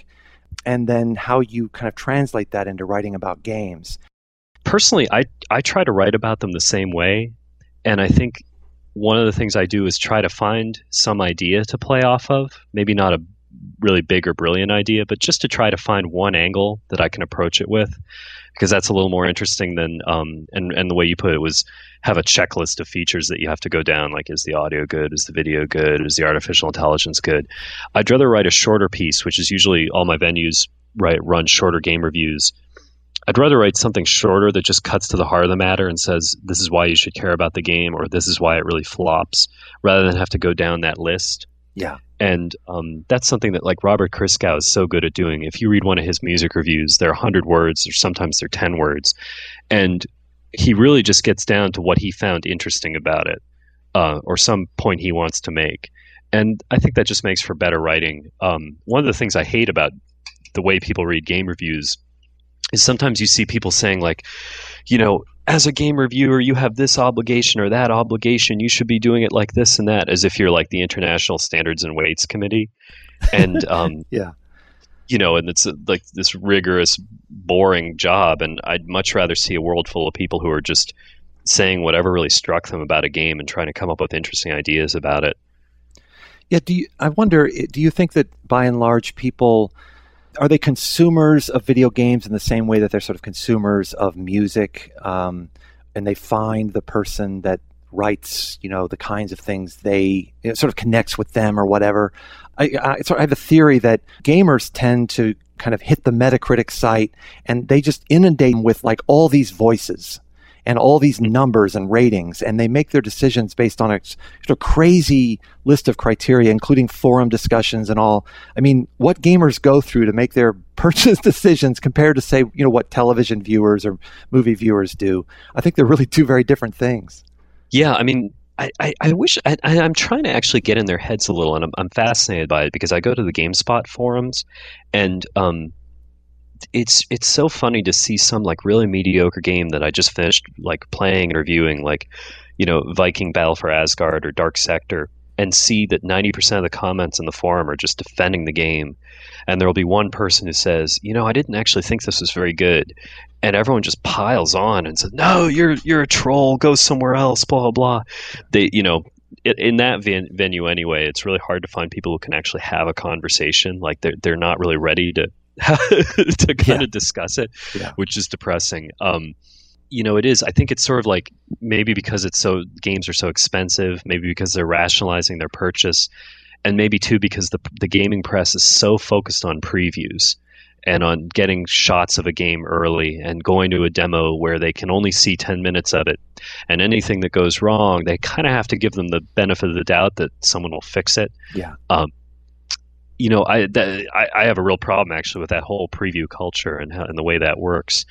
and then how you kind of translate that into writing about games. Personally, I try to write about them the same way, and I think one of the things I do is try to find some idea to play off of, maybe not a really big or brilliant idea, but just to try to find one angle that I can approach it with, because that's a little more interesting than and the way you put it was have a checklist of features that you have to go down, like is the audio good, is the video good, is the artificial intelligence good. I'd rather write a shorter piece, which is usually all my venues run shorter game reviews. I'd rather write something shorter that just cuts to the heart of the matter and says this is why you should care about the game, or this is why it really flops, rather than have to go down that list. Yeah. And that's something that like Robert Christgau is so good at doing. If you read one of his music reviews, they're 100 words, or sometimes they're 10 words. And he really just gets down to what he found interesting about it, or some point he wants to make. And I think that just makes for better writing. One of the things I hate about the way people read game reviews is sometimes you see people saying like, you know, as a game reviewer, you have this obligation or that obligation. You should be doing it like this and that, as if you're like the International Standards and Weights Committee. And, yeah, you know, and it's like this rigorous, boring job. And I'd much rather see a world full of people who are just saying whatever really struck them about a game and trying to come up with interesting ideas about it. Yeah. I wonder, do you think that by and large people, are they consumers of video games in the same way that they're sort of consumers of music, and they find the person that writes, you know, the kinds of things it sort of connects with them or whatever? I have a theory that gamers tend to kind of hit the Metacritic site and they just inundate them with like all these voices and all these numbers and ratings, and they make their decisions based on a sort of crazy list of criteria, including forum discussions and all. I mean, what gamers go through to make their purchase decisions compared to, say, you know, what television viewers or movie viewers do. I think they're really two very different things. Yeah, I mean, I wish I'm trying to actually get in their heads a little, and I'm fascinated by it because I go to the GameSpot forums, and it's so funny to see some like really mediocre game that I just finished like playing and reviewing, like, you know, Viking Battle for Asgard or Dark Sector, and see that 90% of the comments in the forum are just defending the game. And there'll be one person who says, you know, I didn't actually think this was very good. And everyone just piles on and says, no, you're a troll, go somewhere else, blah, blah, blah. They, you know, in that venue anyway, it's really hard to find people who can actually have a conversation. Like they're not really ready to to kind of discuss it, which is depressing. You know, it is. I think it's sort of like maybe because games are so expensive, maybe because they're rationalizing their purchase, and maybe too because the gaming press is so focused on previews and on getting shots of a game early and going to a demo where they can only see 10 minutes of it, and anything that goes wrong, they kind of have to give them the benefit of the doubt that someone will fix it. Yeah. You know, I have a real problem actually with that whole preview culture and the way that works.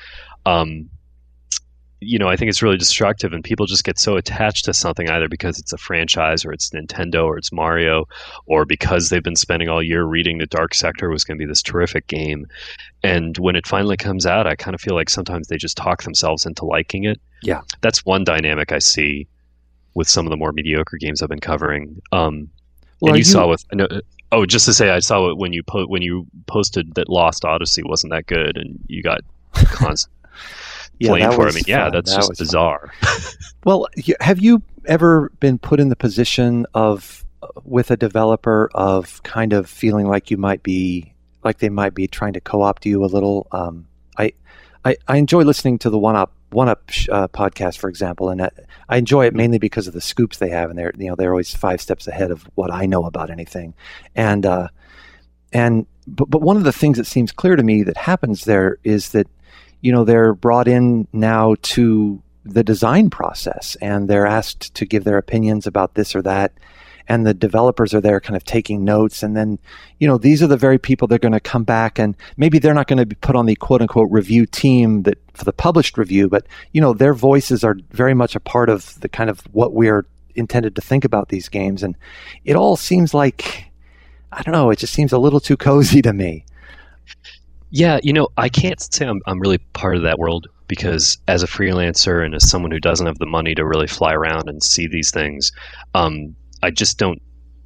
You know, I think it's really destructive, and people just get so attached to something either because it's a franchise or it's Nintendo or it's Mario, or because they've been spending all year reading that Dark Sector was going to be this terrific game. And when it finally comes out, I kind of feel like sometimes they just talk themselves into liking it. Yeah. That's one dynamic I see with some of the more mediocre games I've been covering. And you saw with... Oh, just to say, I saw it when you posted that Lost Odyssey wasn't that good, and you got constant flame for it. I mean, that's just bizarre. Well, have you ever been put in the position of, with a developer, of kind of feeling like they might be trying to co-opt you a little? I enjoy listening to the One Up podcast, for example, and I enjoy it mainly because of the scoops they have, and they're always 5 steps ahead of what I know about anything. But one of the things that seems clear to me that happens there is that, you know, they're brought in now to the design process, and they're asked to give their opinions about this or that, and the developers are there kind of taking notes, and then, you know, these are the very people that are going to come back, and maybe they're not going to be put on the quote-unquote review team that for the published review, but, you know, their voices are very much a part of the kind of what we're intended to think about these games, and it all seems like, I don't know, it just seems a little too cozy to me. Yeah, you know, I can't say I'm really part of that world, because as a freelancer and as someone who doesn't have the money to really fly around and see these things, I just don't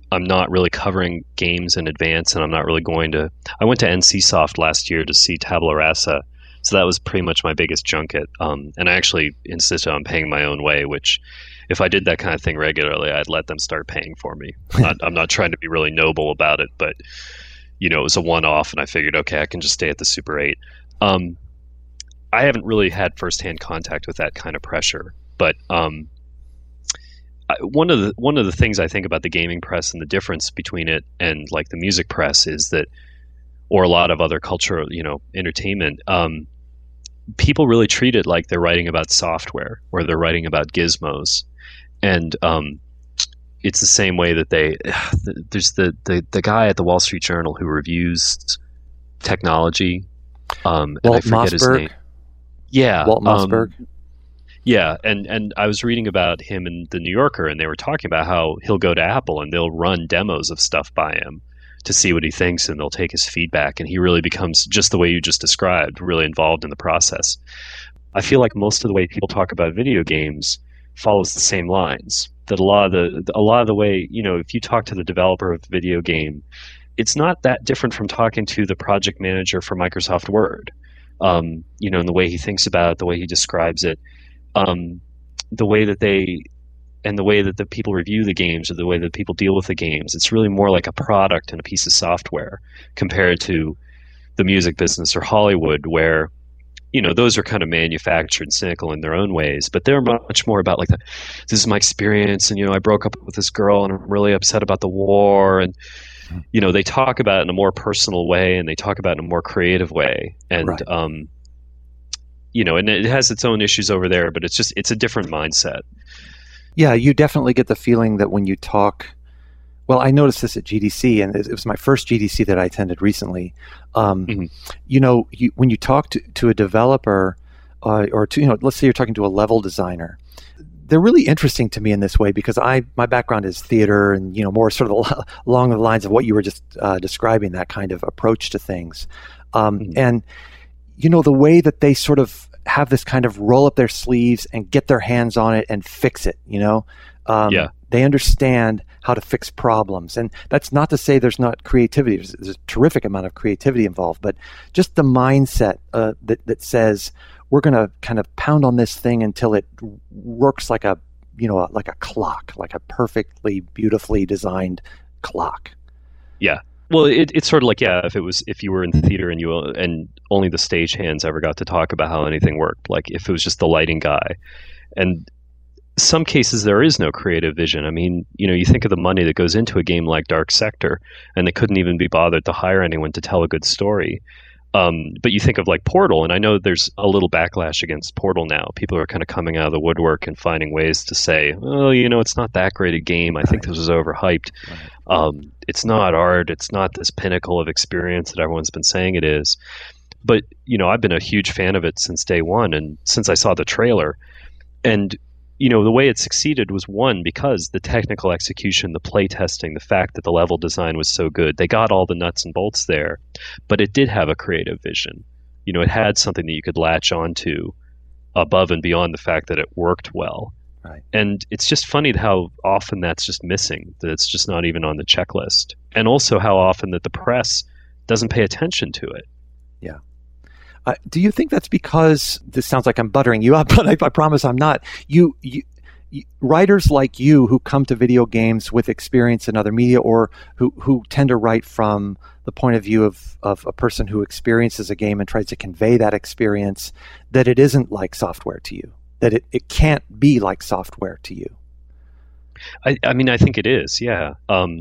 I'm not really covering games in advance, and I'm not really going to. I went to NCSoft last year to see Tabula Rasa, so that was pretty much my biggest junket. And I actually insisted on paying my own way, which, if I did that kind of thing regularly, I'd let them start paying for me. I'm not trying to be really noble about it, but it was a one-off, and I figured, okay, I can just stay at the Super 8. I haven't really had firsthand contact with that kind of pressure, but one of the things I think about the gaming press and the difference between it and like the music press is that, or a lot of other cultural, entertainment, people really treat it like they're writing about software or they're writing about gizmos, and it's the same way that there's the guy at the Wall Street Journal who reviews technology, and I forget his name. Yeah, Walt Mossberg. Yeah, and I was reading about him in the New Yorker, and they were talking about how he'll go to Apple and they'll run demos of stuff by him to see what he thinks, and they'll take his feedback, and he really becomes, just the way you just described, really involved in the process. I feel like most of the way people talk about video games follows the same lines. That a lot of the way, if you talk to the developer of the video game, it's not that different from talking to the project manager for Microsoft Word. In the way he thinks about it, the way he describes it, the way that the people review the games, or the way that people deal with the games. It's really more like a product and a piece of software compared to the music business or Hollywood, where those are kind of manufactured and cynical in their own ways, but they're much more about like this is my experience, and I broke up with this girl and I'm really upset about the war, and they talk about it in a more personal way, and they talk about it in a more creative way, and right. And it has its own issues over there, but it's a different mindset. Yeah, you definitely get the feeling that when you talk. Well, I noticed this at GDC, and it was my first GDC that I attended recently. When you talk to a developer, or to let's say you're talking to a level designer, they're really interesting to me in this way because my background is theater, and more sort of along the lines of what you were just describing, that kind of approach to things, and the way that they sort of have this kind of roll up their sleeves and get their hands on it and fix it. They understand how to fix problems. And that's not to say there's not creativity. There's a terrific amount of creativity involved, but just the mindset that says we're going to kind of pound on this thing until it works like a clock, like a perfectly, beautifully designed clock. Yeah. Well, it's sort of like, if you were in theater and only the stagehands ever got to talk about how anything worked, like if it was just the lighting guy. And some cases there is no creative vision. I mean, you think of the money that goes into a game like Dark Sector, and they couldn't even be bothered to hire anyone to tell a good story. But you think of like Portal, and I know there's a little backlash against Portal now. People are kind of coming out of the woodwork and finding ways to say, oh, it's not that great a game. I think this was overhyped. Right. It's not art. It's not this pinnacle of experience that everyone's been saying it is. But, I've been a huge fan of it since day one, and since I saw the trailer. And the way it succeeded was, one, because the technical execution, the play testing, the fact that the level design was so good. They got all the nuts and bolts there, but it did have a creative vision. It had something that you could latch onto above and beyond the fact that it worked well. Right. And it's just funny how often that's just missing, that it's just not even on the checklist. And also how often that the press doesn't pay attention to it. Yeah. Do you think that's because, this sounds like I'm buttering you up, but I promise I'm not. You writers like you who come to video games with experience in other media, or who tend to write from the point of view of a person who experiences a game and tries to convey that experience, that it isn't like software to you, that it can't be like software to you? I mean, I think it is, yeah.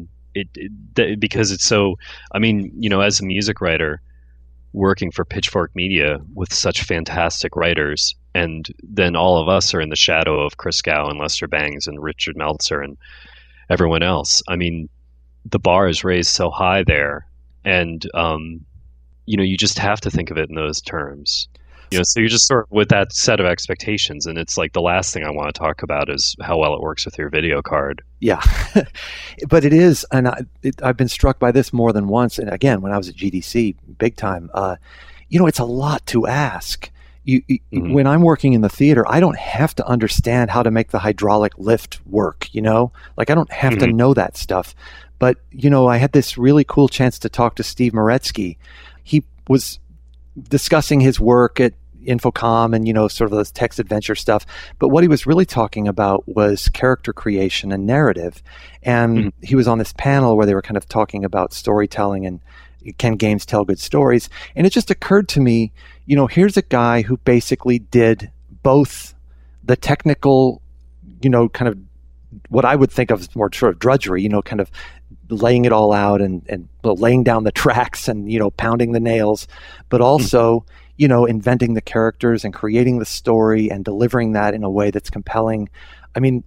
Because it's so, as a music writer, working for Pitchfork Media with such fantastic writers, and then all of us are in the shadow of Chris Gow and Lester Bangs and Richard Meltzer and everyone else. I mean, the bar is raised so high there, and you just have to think of it in those terms. So you're just sort of with that set of expectations, and it's like the last thing I want to talk about is how well it works with your video card. Yeah, but it is, and I've been struck by this more than once. And again, when I was at GDC, big time, it's a lot to ask. Mm-hmm. When I'm working in the theater, I don't have to understand how to make the hydraulic lift work. Like I don't have to know that stuff. But, I had this really cool chance to talk to Steve Meretzky. He was discussing his work at Infocom and, sort of this text adventure stuff. But what he was really talking about was character creation and narrative. And he was on this panel where they were kind of talking about storytelling and can games tell good stories. And it just occurred to me, here's a guy who basically did both the technical, kind of what I would think of as more sort of drudgery, kind of laying it all out and laying down the tracks and, pounding the nails, but also, inventing the characters and creating the story and delivering that in a way that's compelling. I mean,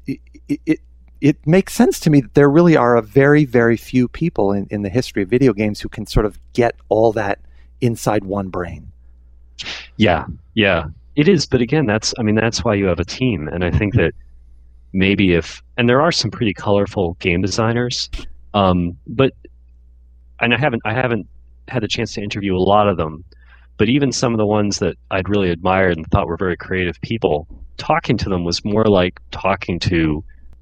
it makes sense to me that there really are a very, very few people in the history of video games who can sort of get all that inside one brain. Yeah, it is. But again, that's why you have a team. And I think that maybe and there are some pretty colorful game designers, but I haven't had the chance to interview a lot of them, but even some of the ones that I'd really admired and thought were very creative people, talking to them was more like talking to,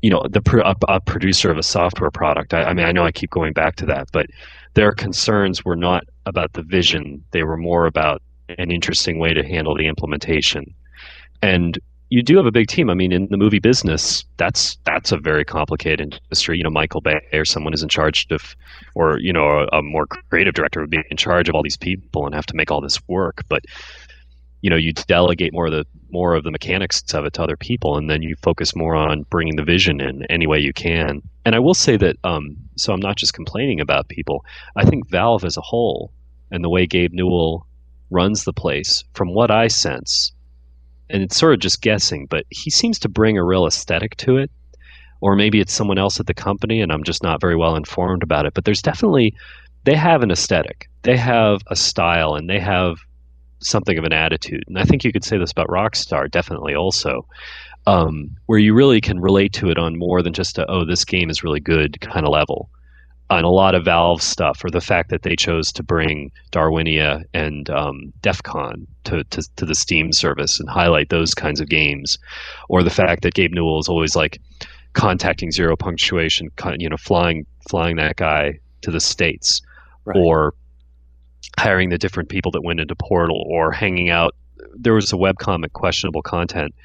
a producer of a software product. I know I keep going back to that, but their concerns were not about the vision. They were more about an interesting way to handle the implementation. And you do have a big team. I mean, in the movie business, that's a very complicated industry. Michael Bay or someone is in charge of, or a more creative director would be in charge of all these people and have to make all this work. But you delegate more of the mechanics of it to other people, and then you focus more on bringing the vision in any way you can. And I will say that, so I'm not just complaining about people. I think Valve as a whole and the way Gabe Newell runs the place, from what I sense, and it's sort of just guessing, but he seems to bring a real aesthetic to it. Or maybe it's someone else at the company and I'm just not very well informed about it. But there's definitely, they have an aesthetic. They have a style and they have something of an attitude. And I think you could say this about Rockstar definitely also, where you really can relate to it on more than just this game is really good kind of level. On a lot of Valve stuff, or the fact that they chose to bring Darwinia and DEF CON to the Steam service and highlight those kinds of games, or the fact that Gabe Newell is always like contacting Zero Punctuation, flying that guy to the States, right, or hiring the different people that went into Portal, or hanging out. There was a webcomic, Questionable Content,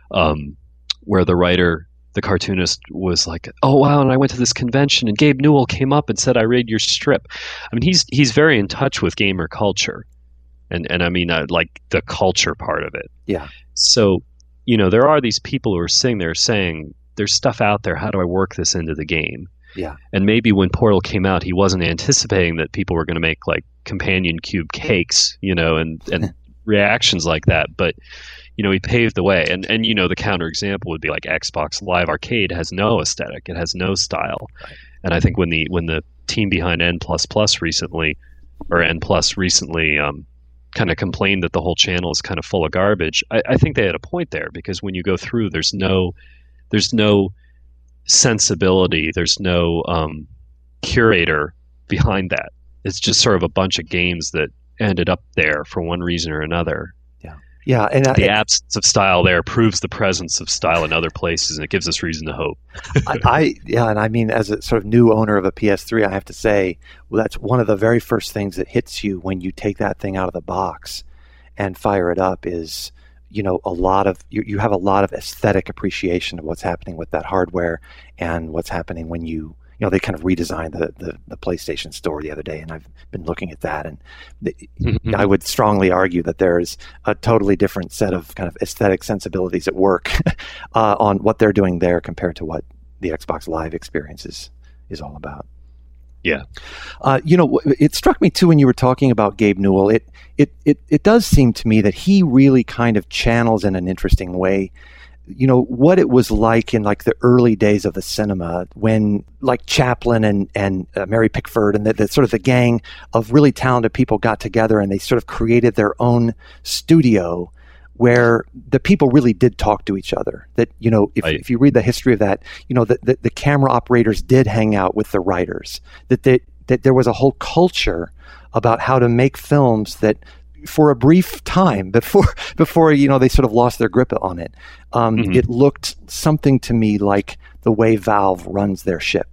where the cartoonist was like, "Oh wow!" And I went to this convention, and Gabe Newell came up and said, "I read your strip." I mean, he's very in touch with gamer culture, and I mean, like the culture part of it. Yeah. So, there are these people who are sitting there saying, "There's stuff out there. How do I work this into the game?" Yeah. And maybe when Portal came out, he wasn't anticipating that people were going to make like companion cube cakes, and reactions like that, but. He paved the way. And the counterexample would be like Xbox Live Arcade has no aesthetic. It has no style. Right. And I think when the team behind N++ recently kind of complained that the whole channel is kind of full of garbage, I think they had a point there, because when you go through, there's no sensibility, there's no curator behind that. It's just sort of a bunch of games that ended up there for one reason or another. Yeah, and the absence of style there proves the presence of style in other places, and it gives us reason to hope. And I mean, as a sort of new owner of a PS3, I have to say, that's one of the very first things that hits you when you take that thing out of the box and fire it up is, you have a lot of aesthetic appreciation of what's happening with that hardware and what's happening when they kind of redesigned the PlayStation Store the other day, and I've been looking at that, and I would strongly argue that there's a totally different set of kind of aesthetic sensibilities at work on what they're doing there compared to what the Xbox Live experience is all about. Yeah. It struck me too when you were talking about Gabe Newell. It does seem to me that he really kind of channels in an interesting way what it was like in like the early days of the cinema when like Chaplin and Mary Pickford and the sort of the gang of really talented people got together and they sort of created their own studio where the people really did talk to each other. That, if you read the history of that, the camera operators did hang out with the writers, that there was a whole culture about how to make films that for a brief time before they sort of lost their grip on it. It looked something to me like the way Valve runs their ship.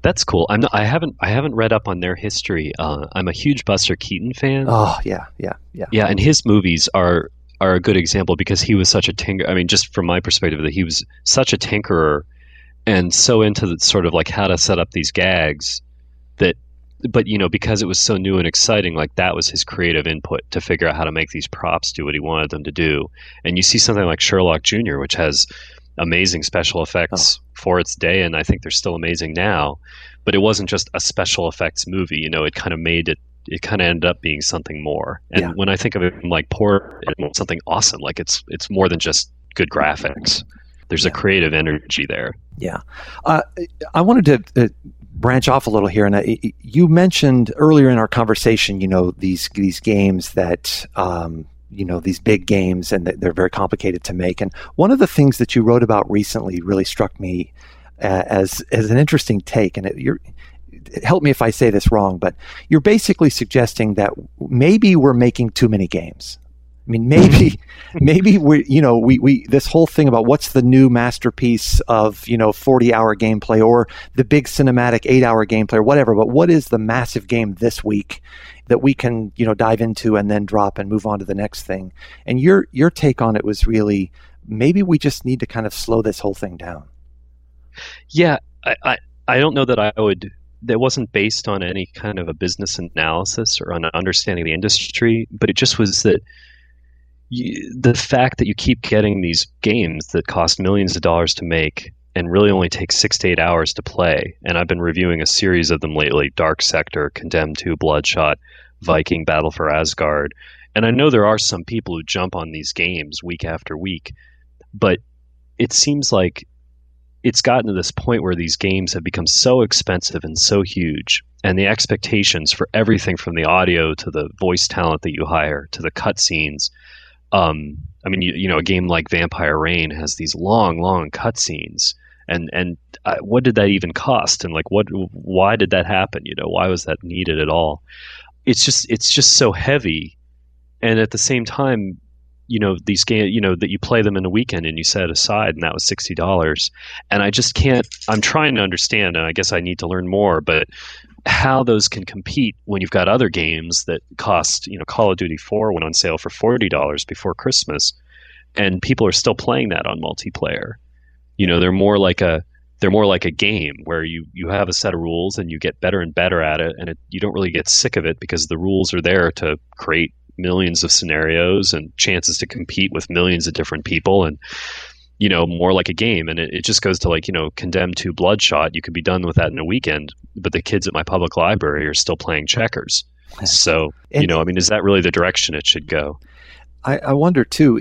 That's cool. I haven't read up on their history. I'm a huge Buster Keaton fan. Oh yeah, yeah, yeah. Yeah, and his movies are a good example because he was such a tinker. I mean, just from my perspective, that he was such a tinkerer and so into the sort of like how to set up these gags that, but because it was so new and exciting, like that was his creative input to figure out how to make these props do what he wanted them to do. And you see something like Sherlock Jr., which has amazing special effects for its day, and I think they're still amazing now. But it wasn't just a special effects movie. It kind of made it. It kind of ended up being something more. And when I think of it like something awesome, like it's more than just good graphics. There's a creative energy there. Yeah, I wanted to branch off a little here, and you mentioned earlier in our conversation, these games that. These big games, and they're very complicated to make. And one of the things that you wrote about recently really struck me as an interesting take. And help me if I say this wrong, but you're basically suggesting that maybe we're making too many games. I mean, maybe we this whole thing about what's the new masterpiece of 40-hour gameplay or the big cinematic 8-hour gameplay or whatever. But what is the massive game this week that we can dive into and then drop and move on to the next thing? And your take on it was really maybe we just need to kind of slow this whole thing down. Yeah, I don't know that I would. That wasn't based on any kind of a business analysis or on understanding the industry, but it just was that. The fact that you keep getting these games that cost millions of dollars to make and really only take 6 to 8 hours to play, and I've been reviewing a series of them lately: Dark Sector, Condemned 2, Bloodshot, Viking, Battle for Asgard. And I know there are some people who jump on these games week after week, but it seems like it's gotten to this point where these games have become so expensive and so huge, and the expectations for everything from the audio to the voice talent that you hire to the cutscenes. I mean, a game like Vampire Rain has these long cutscenes, and what did that even cost? And like, why did that happen? Why was that needed at all? It's just so heavy, and at the same time, these games, that you play them in a weekend and you set it aside, and that was $60, and I just can't. I'm trying to understand, and I guess I need to learn more, but how those can compete when you've got other games that cost, Call of Duty 4 went on sale for $40 before Christmas, and people are still playing that on multiplayer. They're more like a game where you have a set of rules and you get better and better at it, and you don't really get sick of it because the rules are there to create millions of scenarios and chances to compete with millions of different people, and more like a game. And it just goes to like, Condemned 2, Bloodshot. You could be done with that in a weekend, but the kids at my public library are still playing checkers. So, I mean, is that really the direction it should go? I wonder too,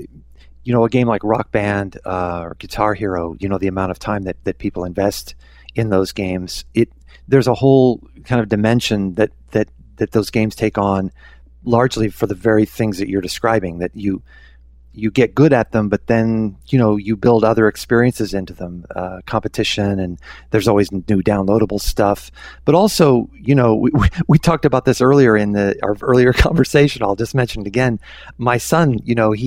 a game like Rock Band or Guitar Hero, the amount of time that people invest in those games, there's a whole kind of dimension that those games take on largely for the very things that you're describing, that you get good at them, but then, you build other experiences into them, competition, and there's always new downloadable stuff. But also, we talked about this earlier in our earlier conversation. I'll just mention it again. My son,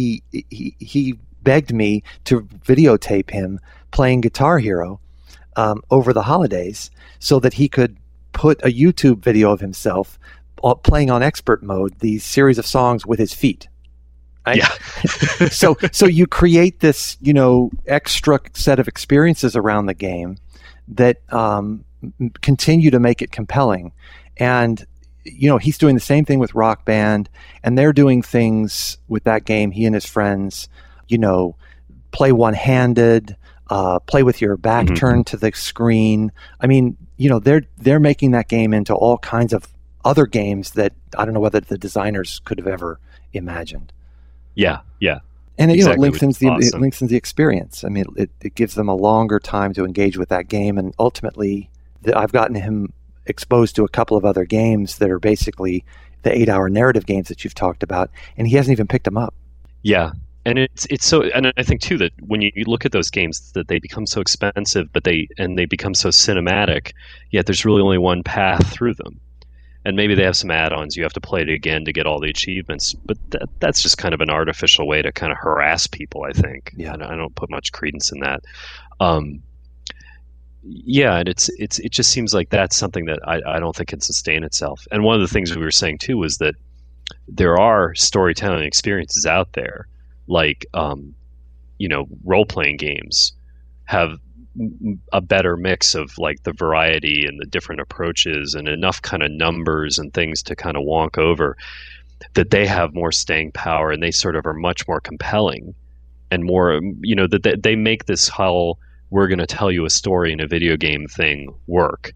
he begged me to videotape him playing Guitar Hero over the holidays so that he could put a YouTube video of himself playing on expert mode these series of songs with his feet. Right? Yeah. So you create this, extra set of experiences around the game that continue to make it compelling. And, he's doing the same thing with Rock Band, and they're doing things with that game. He and his friends, play one-handed, play with your back turned to the screen. I mean, they're making that game into all kinds of other games that I don't know whether the designers could have ever imagined. Yeah. And exactly. It lengthens the experience. I mean, it gives them a longer time to engage with that game, and ultimately, I've gotten him exposed to a couple of other games that are basically the 8-hour narrative games that you've talked about, and he hasn't even picked them up. Yeah, and it's so, and I think too that when you look at those games, that they become so expensive, but they become so cinematic. Yet there's really only one path through them. And maybe they have some add-ons. You have to play it again to get all the achievements. But that's just kind of an artificial way to kind of harass people, I think. Yeah. I don't put much credence in that. Yeah, and it just seems like that's something that I don't think can sustain itself. And one of the things we were saying too was that there are storytelling experiences out there, like role playing games have a better mix of like the variety and the different approaches and enough kind of numbers and things to kind of wonk over, that they have more staying power, and they sort of are much more compelling and more, that they make this whole we're going to tell you a story in a video game thing work.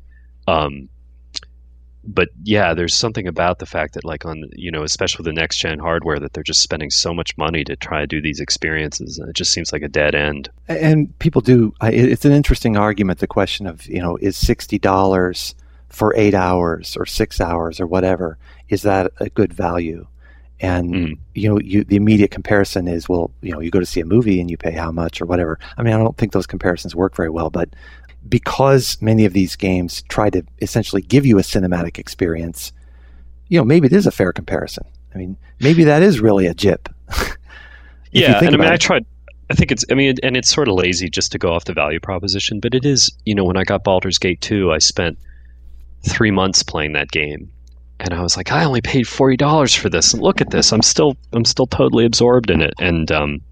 But yeah, there's something about the fact that like on, especially with the next gen hardware, that they're just spending so much money to try to do these experiences, and it just seems like a dead end. And people do, it's an interesting argument, the question of, is $60 for 8 hours or 6 hours or whatever, is that a good value? And, the immediate comparison is, well, you go to see a movie and you pay how much or whatever. I mean, I don't think those comparisons work very well, but because many of these games try to essentially give you a cinematic experience, maybe it is a fair comparison. I mean, maybe that is really a JIP. Yeah, and I mean, I think it's sort of lazy just to go off the value proposition, but it is, when I got Baldur's Gate 2, I spent 3 months playing that game. And I was like, I only paid $40 for this, and look at this. I'm still totally absorbed in it. And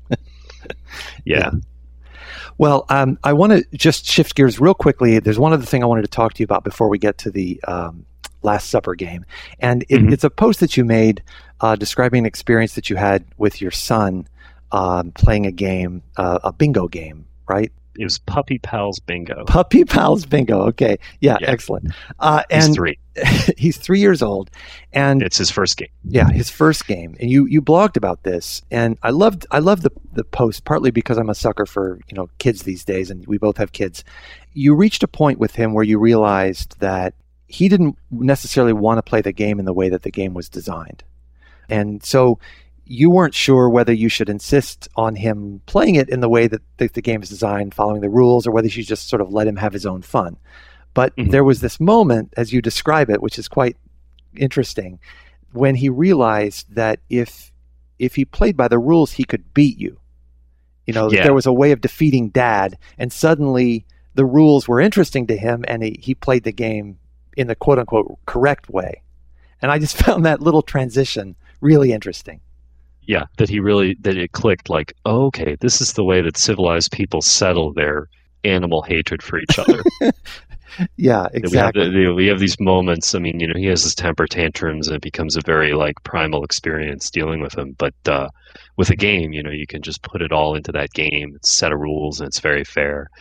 yeah. Well, I want to just shift gears real quickly. There's one other thing I wanted to talk to you about before we get to the Last Supper game, and it's a post that you made describing an experience that you had with your son playing a game, a bingo game, right? It was Puppy Pals Bingo. Puppy Pals Bingo. Okay. Yeah. Excellent. He's 3. He's 3 years old, and it's his first game. Yeah, his first game. And you blogged about this, and I loved the post, partly because I'm a sucker for kids these days, and we both have kids. You reached a point with him where you realized that he didn't necessarily want to play the game in the way that the game was designed, and so you weren't sure whether you should insist on him playing it in the way that the game is designed, following the rules, or whether you should just sort of let him have his own fun. But there was this moment, as you describe it, which is quite interesting, when he realized that if he played by the rules, he could beat you. That there was a way of defeating Dad, and suddenly the rules were interesting to him, and he played the game in the quote-unquote correct way. And I just found that little transition really interesting. Yeah, that it clicked like, oh, okay, this is the way that civilized people settle their animal hatred for each other. Yeah, exactly. We have these moments. I mean, he has his temper tantrums, and it becomes a very like primal experience dealing with him. But with a game, you can just put it all into that game. It's a set of rules, and it's very fair.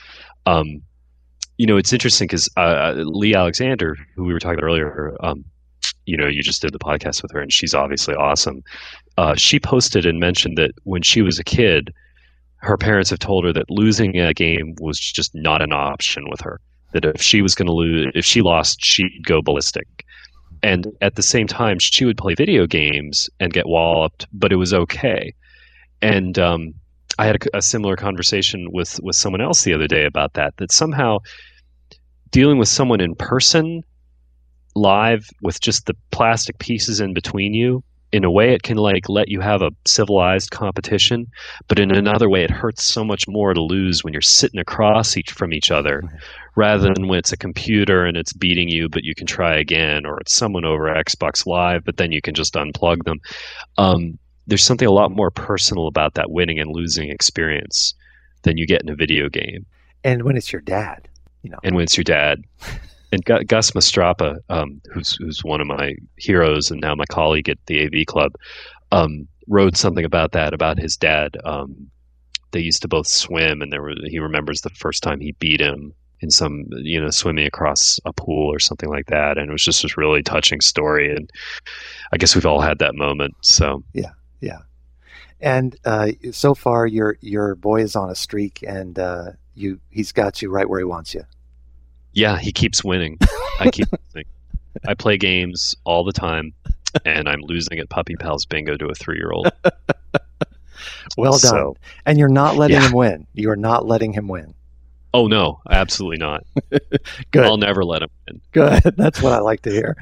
It's interesting because Lee Alexander, who we were talking about earlier, you just did the podcast with her, and she's obviously awesome. She posted and mentioned that when she was a kid, her parents have told her that losing a game was just not an option with her. That if she was going to lose, if she lost, she'd go ballistic. And at the same time, she would play video games and get walloped, but it was okay. And I had a similar conversation with someone else the other day about that somehow dealing with someone in person, live, with just the plastic pieces in between you, in a way it can like let you have a civilized competition, but in another way it hurts so much more to lose when you're sitting across from each other, rather than when it's a computer and it's beating you but you can try again, or it's someone over Xbox Live but then you can just unplug them. There's something a lot more personal about that winning and losing experience than you get in a video game. And when it's your dad, And when it's your dad. And Gus Mastrapa, who's one of my heroes and now my colleague at the AV Club, wrote something about that, about his dad. They used to both swim, and he remembers the first time he beat him in some, swimming across a pool or something like that. And it was just this really touching story. And I guess we've all had that moment. So yeah. And so far, your boy is on a streak, and he's got you right where he wants you. Yeah, he keeps winning. I keep losing. I play games all the time, and I'm losing at Puppy Pals Bingo to a 3-year-old. Well done. And you're not letting him win. You are not letting him win. Oh no, absolutely not. Good. I'll never let him in. Good. That's what I like to hear.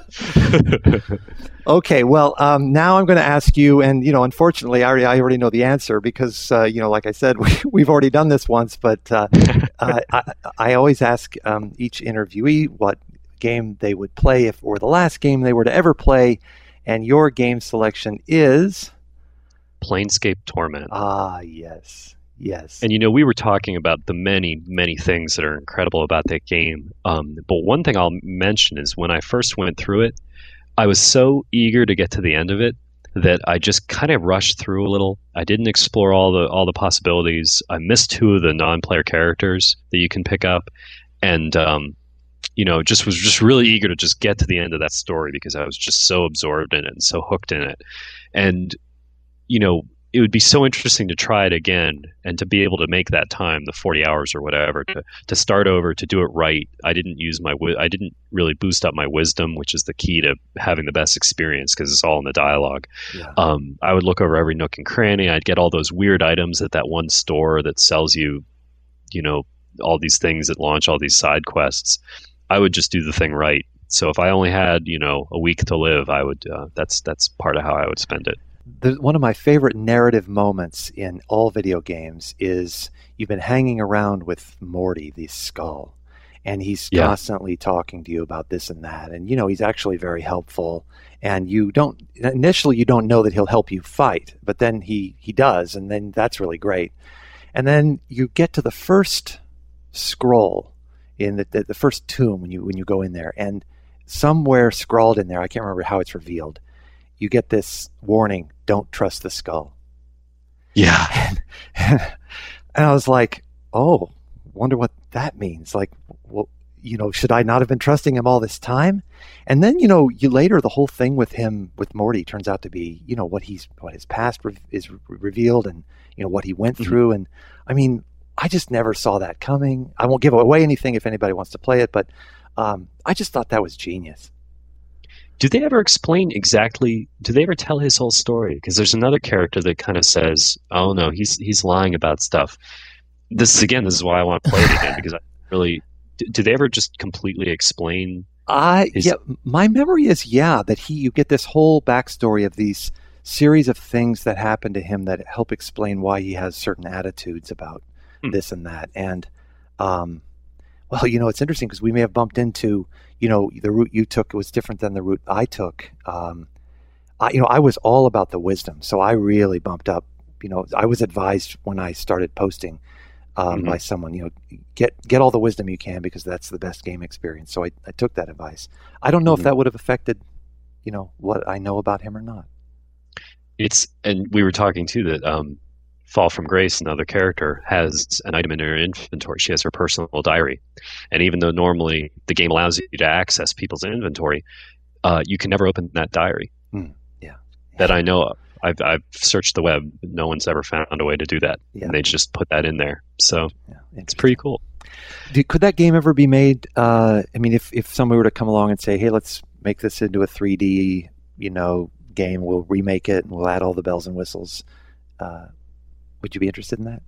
Okay. Well, now I'm going to ask you, and unfortunately, I already know the answer because like I said, we've already done this once. But I always ask each interviewee what game they would play if it were the last game they were to ever play, and your game selection is Planescape Torment. Ah, yes. Yes. And we were talking about the many, many things that are incredible about that game. But one thing I'll mention is when I first went through it, I was so eager to get to the end of it that I just kind of rushed through a little. I didn't explore all the possibilities. I missed 2 of the non-player characters that you can pick up, and just was just really eager to just get to the end of that story because I was just so absorbed in it and so hooked in it. And it would be so interesting to try it again and to be able to make that time, the 40 hours or whatever, to start over, to do it right. I didn't really boost up my wisdom, which is the key to having the best experience because it's all in the dialogue. Yeah. I would look over every nook and cranny. I'd get all those weird items at that one store that sells you, all these things that launch all these side quests. I would just do the thing right. So if I only had, a week to live, I would. That's part of how I would spend it. One of my favorite narrative moments in all video games is you've been hanging around with Morty, the skull, and he's constantly talking to you about this and that. And, he's actually very helpful. And initially you don't know that he'll help you fight, but then he does. And then that's really great. And then you get to the first scroll in the first tomb when you go in there, and somewhere scrawled in there, I can't remember how it's revealed, you get this warning, don't trust the skull. Yeah. And I was like, oh, wonder what that means. Like, well, should I not have been trusting him all this time? And then, later the whole thing with Morty turns out to be, what his past is revealed and, what he went through. And I mean, I just never saw that coming. I won't give away anything if anybody wants to play it, but I just thought that was genius. Do they ever explain exactly? Do they ever tell his whole story? Because there's another character that kind of says, "Oh no, he's lying about stuff." This is why I want to play it again because I really. Do they ever just completely explain? Yeah, my memory is that you get this whole backstory of these series of things that happen to him that help explain why he has certain attitudes about this and that. And well, it's interesting because we may have bumped into. The route you took was different than the route I took. I was all about the wisdom, so I really bumped up. I was advised when I started posting by someone, get all the wisdom you can because that's the best game experience. So I took that advice. I don't know if that would have affected, what I know about him or not. And we were talking too that Fall from Grace, another character, has an item in her inventory. She has her personal diary. And even though normally the game allows you to access people's inventory, you can never open that diary. Yeah. That I know of. I've searched the web. No one's ever found a way to do that. Yeah. And they just put that in there. So it's pretty cool. Could that game ever be made? If somebody were to come along and say, hey, let's make this into a 3D, game, we'll remake it and we'll add all the bells and whistles. Would you be interested in that?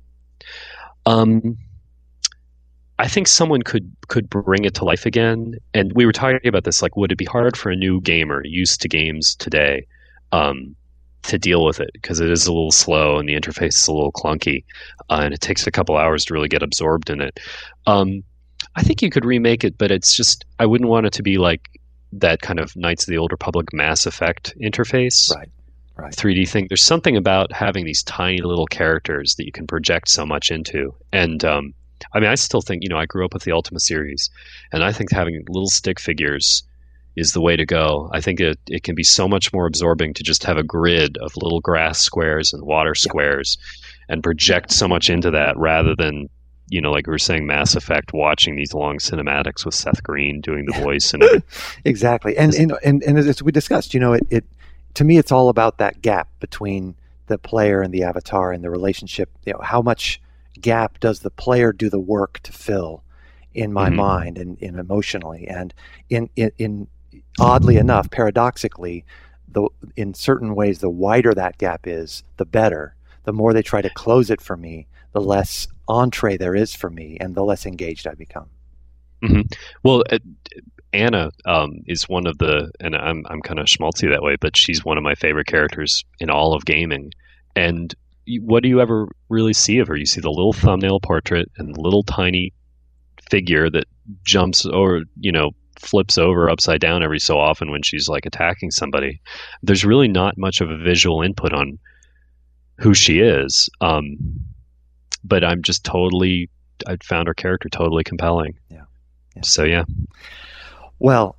I think someone could bring it to life again. And we were talking about this, like, would it be hard for a new gamer used to games today to deal with it? Because it is a little slow and the interface is a little clunky, and it takes a couple hours to really get absorbed in it. I think you could remake it, but it's just, I wouldn't want it to be like that kind of Knights of the Old Republic Mass Effect interface. Right. 3D thing. There's something about having these tiny little characters that you can project so much into. And I still think, I grew up with the Ultima series, and I think having little stick figures is the way to go. I think it can be so much more absorbing to just have a grid of little grass squares and water squares and project so much into that rather than, like we were saying, Mass Effect, watching these long cinematics with Seth Green doing the voice and everything. Exactly. And as we discussed, it to me, it's all about that gap between the player and the avatar and the relationship. How much gap does the player do the work to fill in my mind and emotionally? And in oddly enough, paradoxically, in certain ways, the wider that gap is, the better. The more they try to close it for me, the less entree there is for me, and the less engaged I become. Mm-hmm. Well, Anna is one of the, and I'm kind of schmaltzy that way, but she's one of my favorite characters in all of gaming. And what do you ever really see of her? You see the little thumbnail portrait and the little tiny figure that jumps or, flips over upside down every so often when she's like attacking somebody. There's really not much of a visual input on who she is. But I found her character totally compelling. Yeah. So, yeah. Well,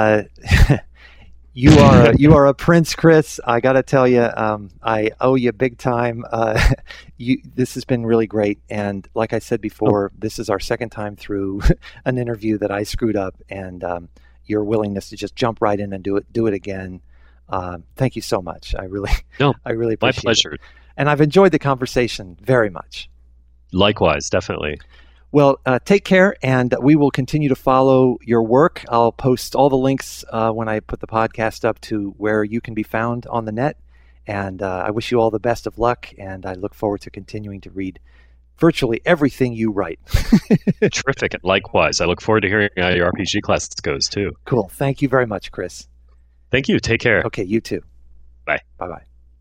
you are a prince, Chris. I got to tell you, I owe you big time. This has been really great. And like I said before, this is our second time through an interview that I screwed up, and your willingness to just jump right in and do it again. Thank you so much. I really appreciate my pleasure. it. And I've enjoyed the conversation very much. Likewise, definitely. Well, take care, and we will continue to follow your work. I'll post all the links when I put the podcast up to where you can be found on the net. And I wish you all the best of luck, and I look forward to continuing to read virtually everything you write. Terrific. Likewise. I look forward to hearing how your RPG class goes, too. Cool. Thank you very much, Chris. Thank you. Take care. Okay, you too. Bye. Bye-bye.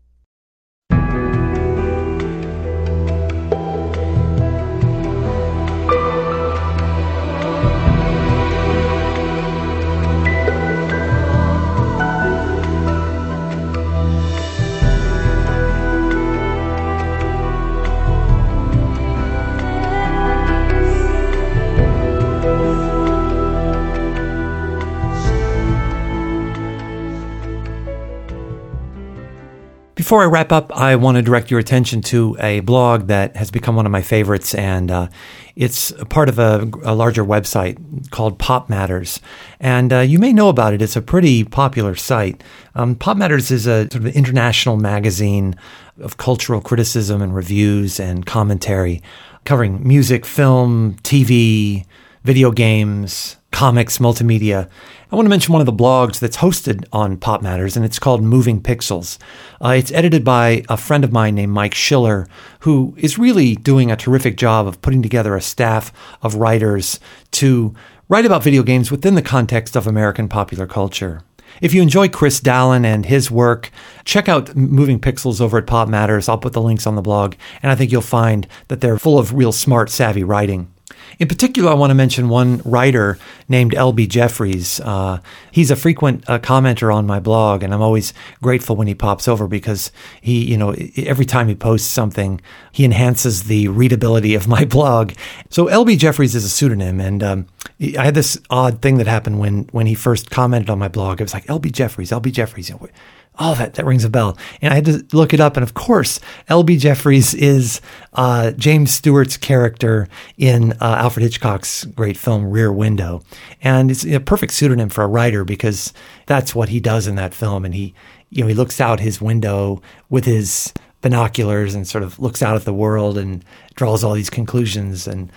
Before I wrap up, I want to direct your attention to a blog that has become one of my favorites, and it's a part of a larger website called Pop Matters. And you may know about it. It's a pretty popular site. Pop Matters is a sort of international magazine of cultural criticism and reviews and commentary, covering music, film, TV, video games, comics, multimedia. I want to mention one of the blogs that's hosted on Pop Matters, and it's called Moving Pixels. It's edited by a friend of mine named Mike Schiller, who is really doing a terrific job of putting together a staff of writers to write about video games within the context of American popular culture. If you enjoy Chris Dallin and his work, check out Moving Pixels over at Pop Matters. I'll put the links on the blog, and I think you'll find that they're full of real smart, savvy writing. In particular, I want to mention one writer named L.B. Jeffries. He's a frequent commenter on my blog, and I'm always grateful when he pops over because he, every time he posts something, he enhances the readability of my blog. So L.B. Jeffries is a pseudonym, and I had this odd thing that happened when he first commented on my blog. It was like, L.B. Jeffries. Oh, that rings a bell. And I had to look it up. And of course, L.B. Jeffries is James Stewart's character in Alfred Hitchcock's great film Rear Window. And it's a perfect pseudonym for a writer because that's what he does in that film. And he looks out his window with his binoculars and sort of looks out at the world and draws all these conclusions. And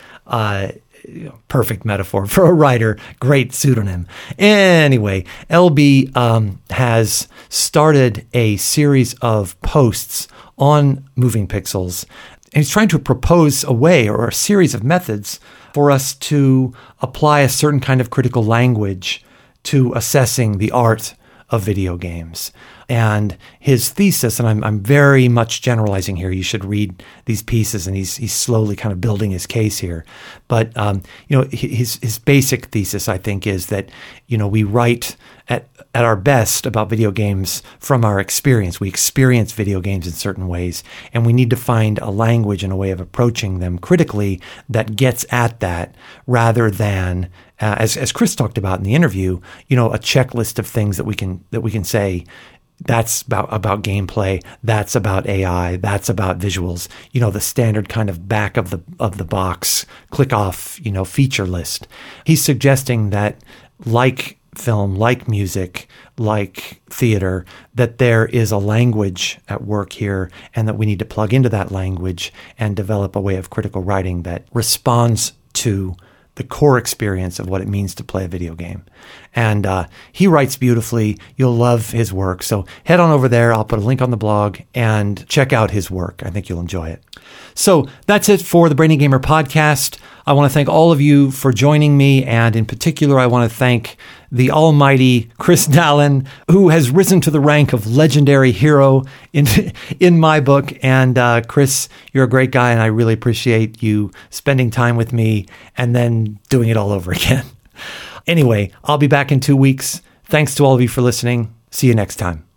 perfect metaphor for a writer, great pseudonym. Anyway, LB has started a series of posts on Moving Pixels, and he's trying to propose a way or a series of methods for us to apply a certain kind of critical language to assessing the art of video games. And his thesis, and I'm very much generalizing here, you should read these pieces, and he's slowly kind of building his case here. But, his basic thesis, I think, is that, we write at our best about video games from our experience. We experience video games in certain ways, and we need to find a language and a way of approaching them critically that gets at that rather than, as Chris talked about in the interview, a checklist of things that we can say, that's about gameplay, that's about AI, that's about visuals, the standard kind of back of the box, click off, feature list. He's suggesting that like film, like music, like theater, that there is a language at work here and that we need to plug into that language and develop a way of critical writing that responds to the core experience of what it means to play a video game. And he writes beautifully. You'll love his work. So head on over there. I'll put a link on the blog and check out his work. I think you'll enjoy it. So that's it for the Brainy Gamer podcast. I want to thank all of you for joining me. And in particular, I want to thank the almighty Chris Dallin, who has risen to the rank of legendary hero in my book. And Chris, you're a great guy, and I really appreciate you spending time with me and then doing it all over again. Anyway, I'll be back in 2 weeks. Thanks to all of you for listening. See you next time.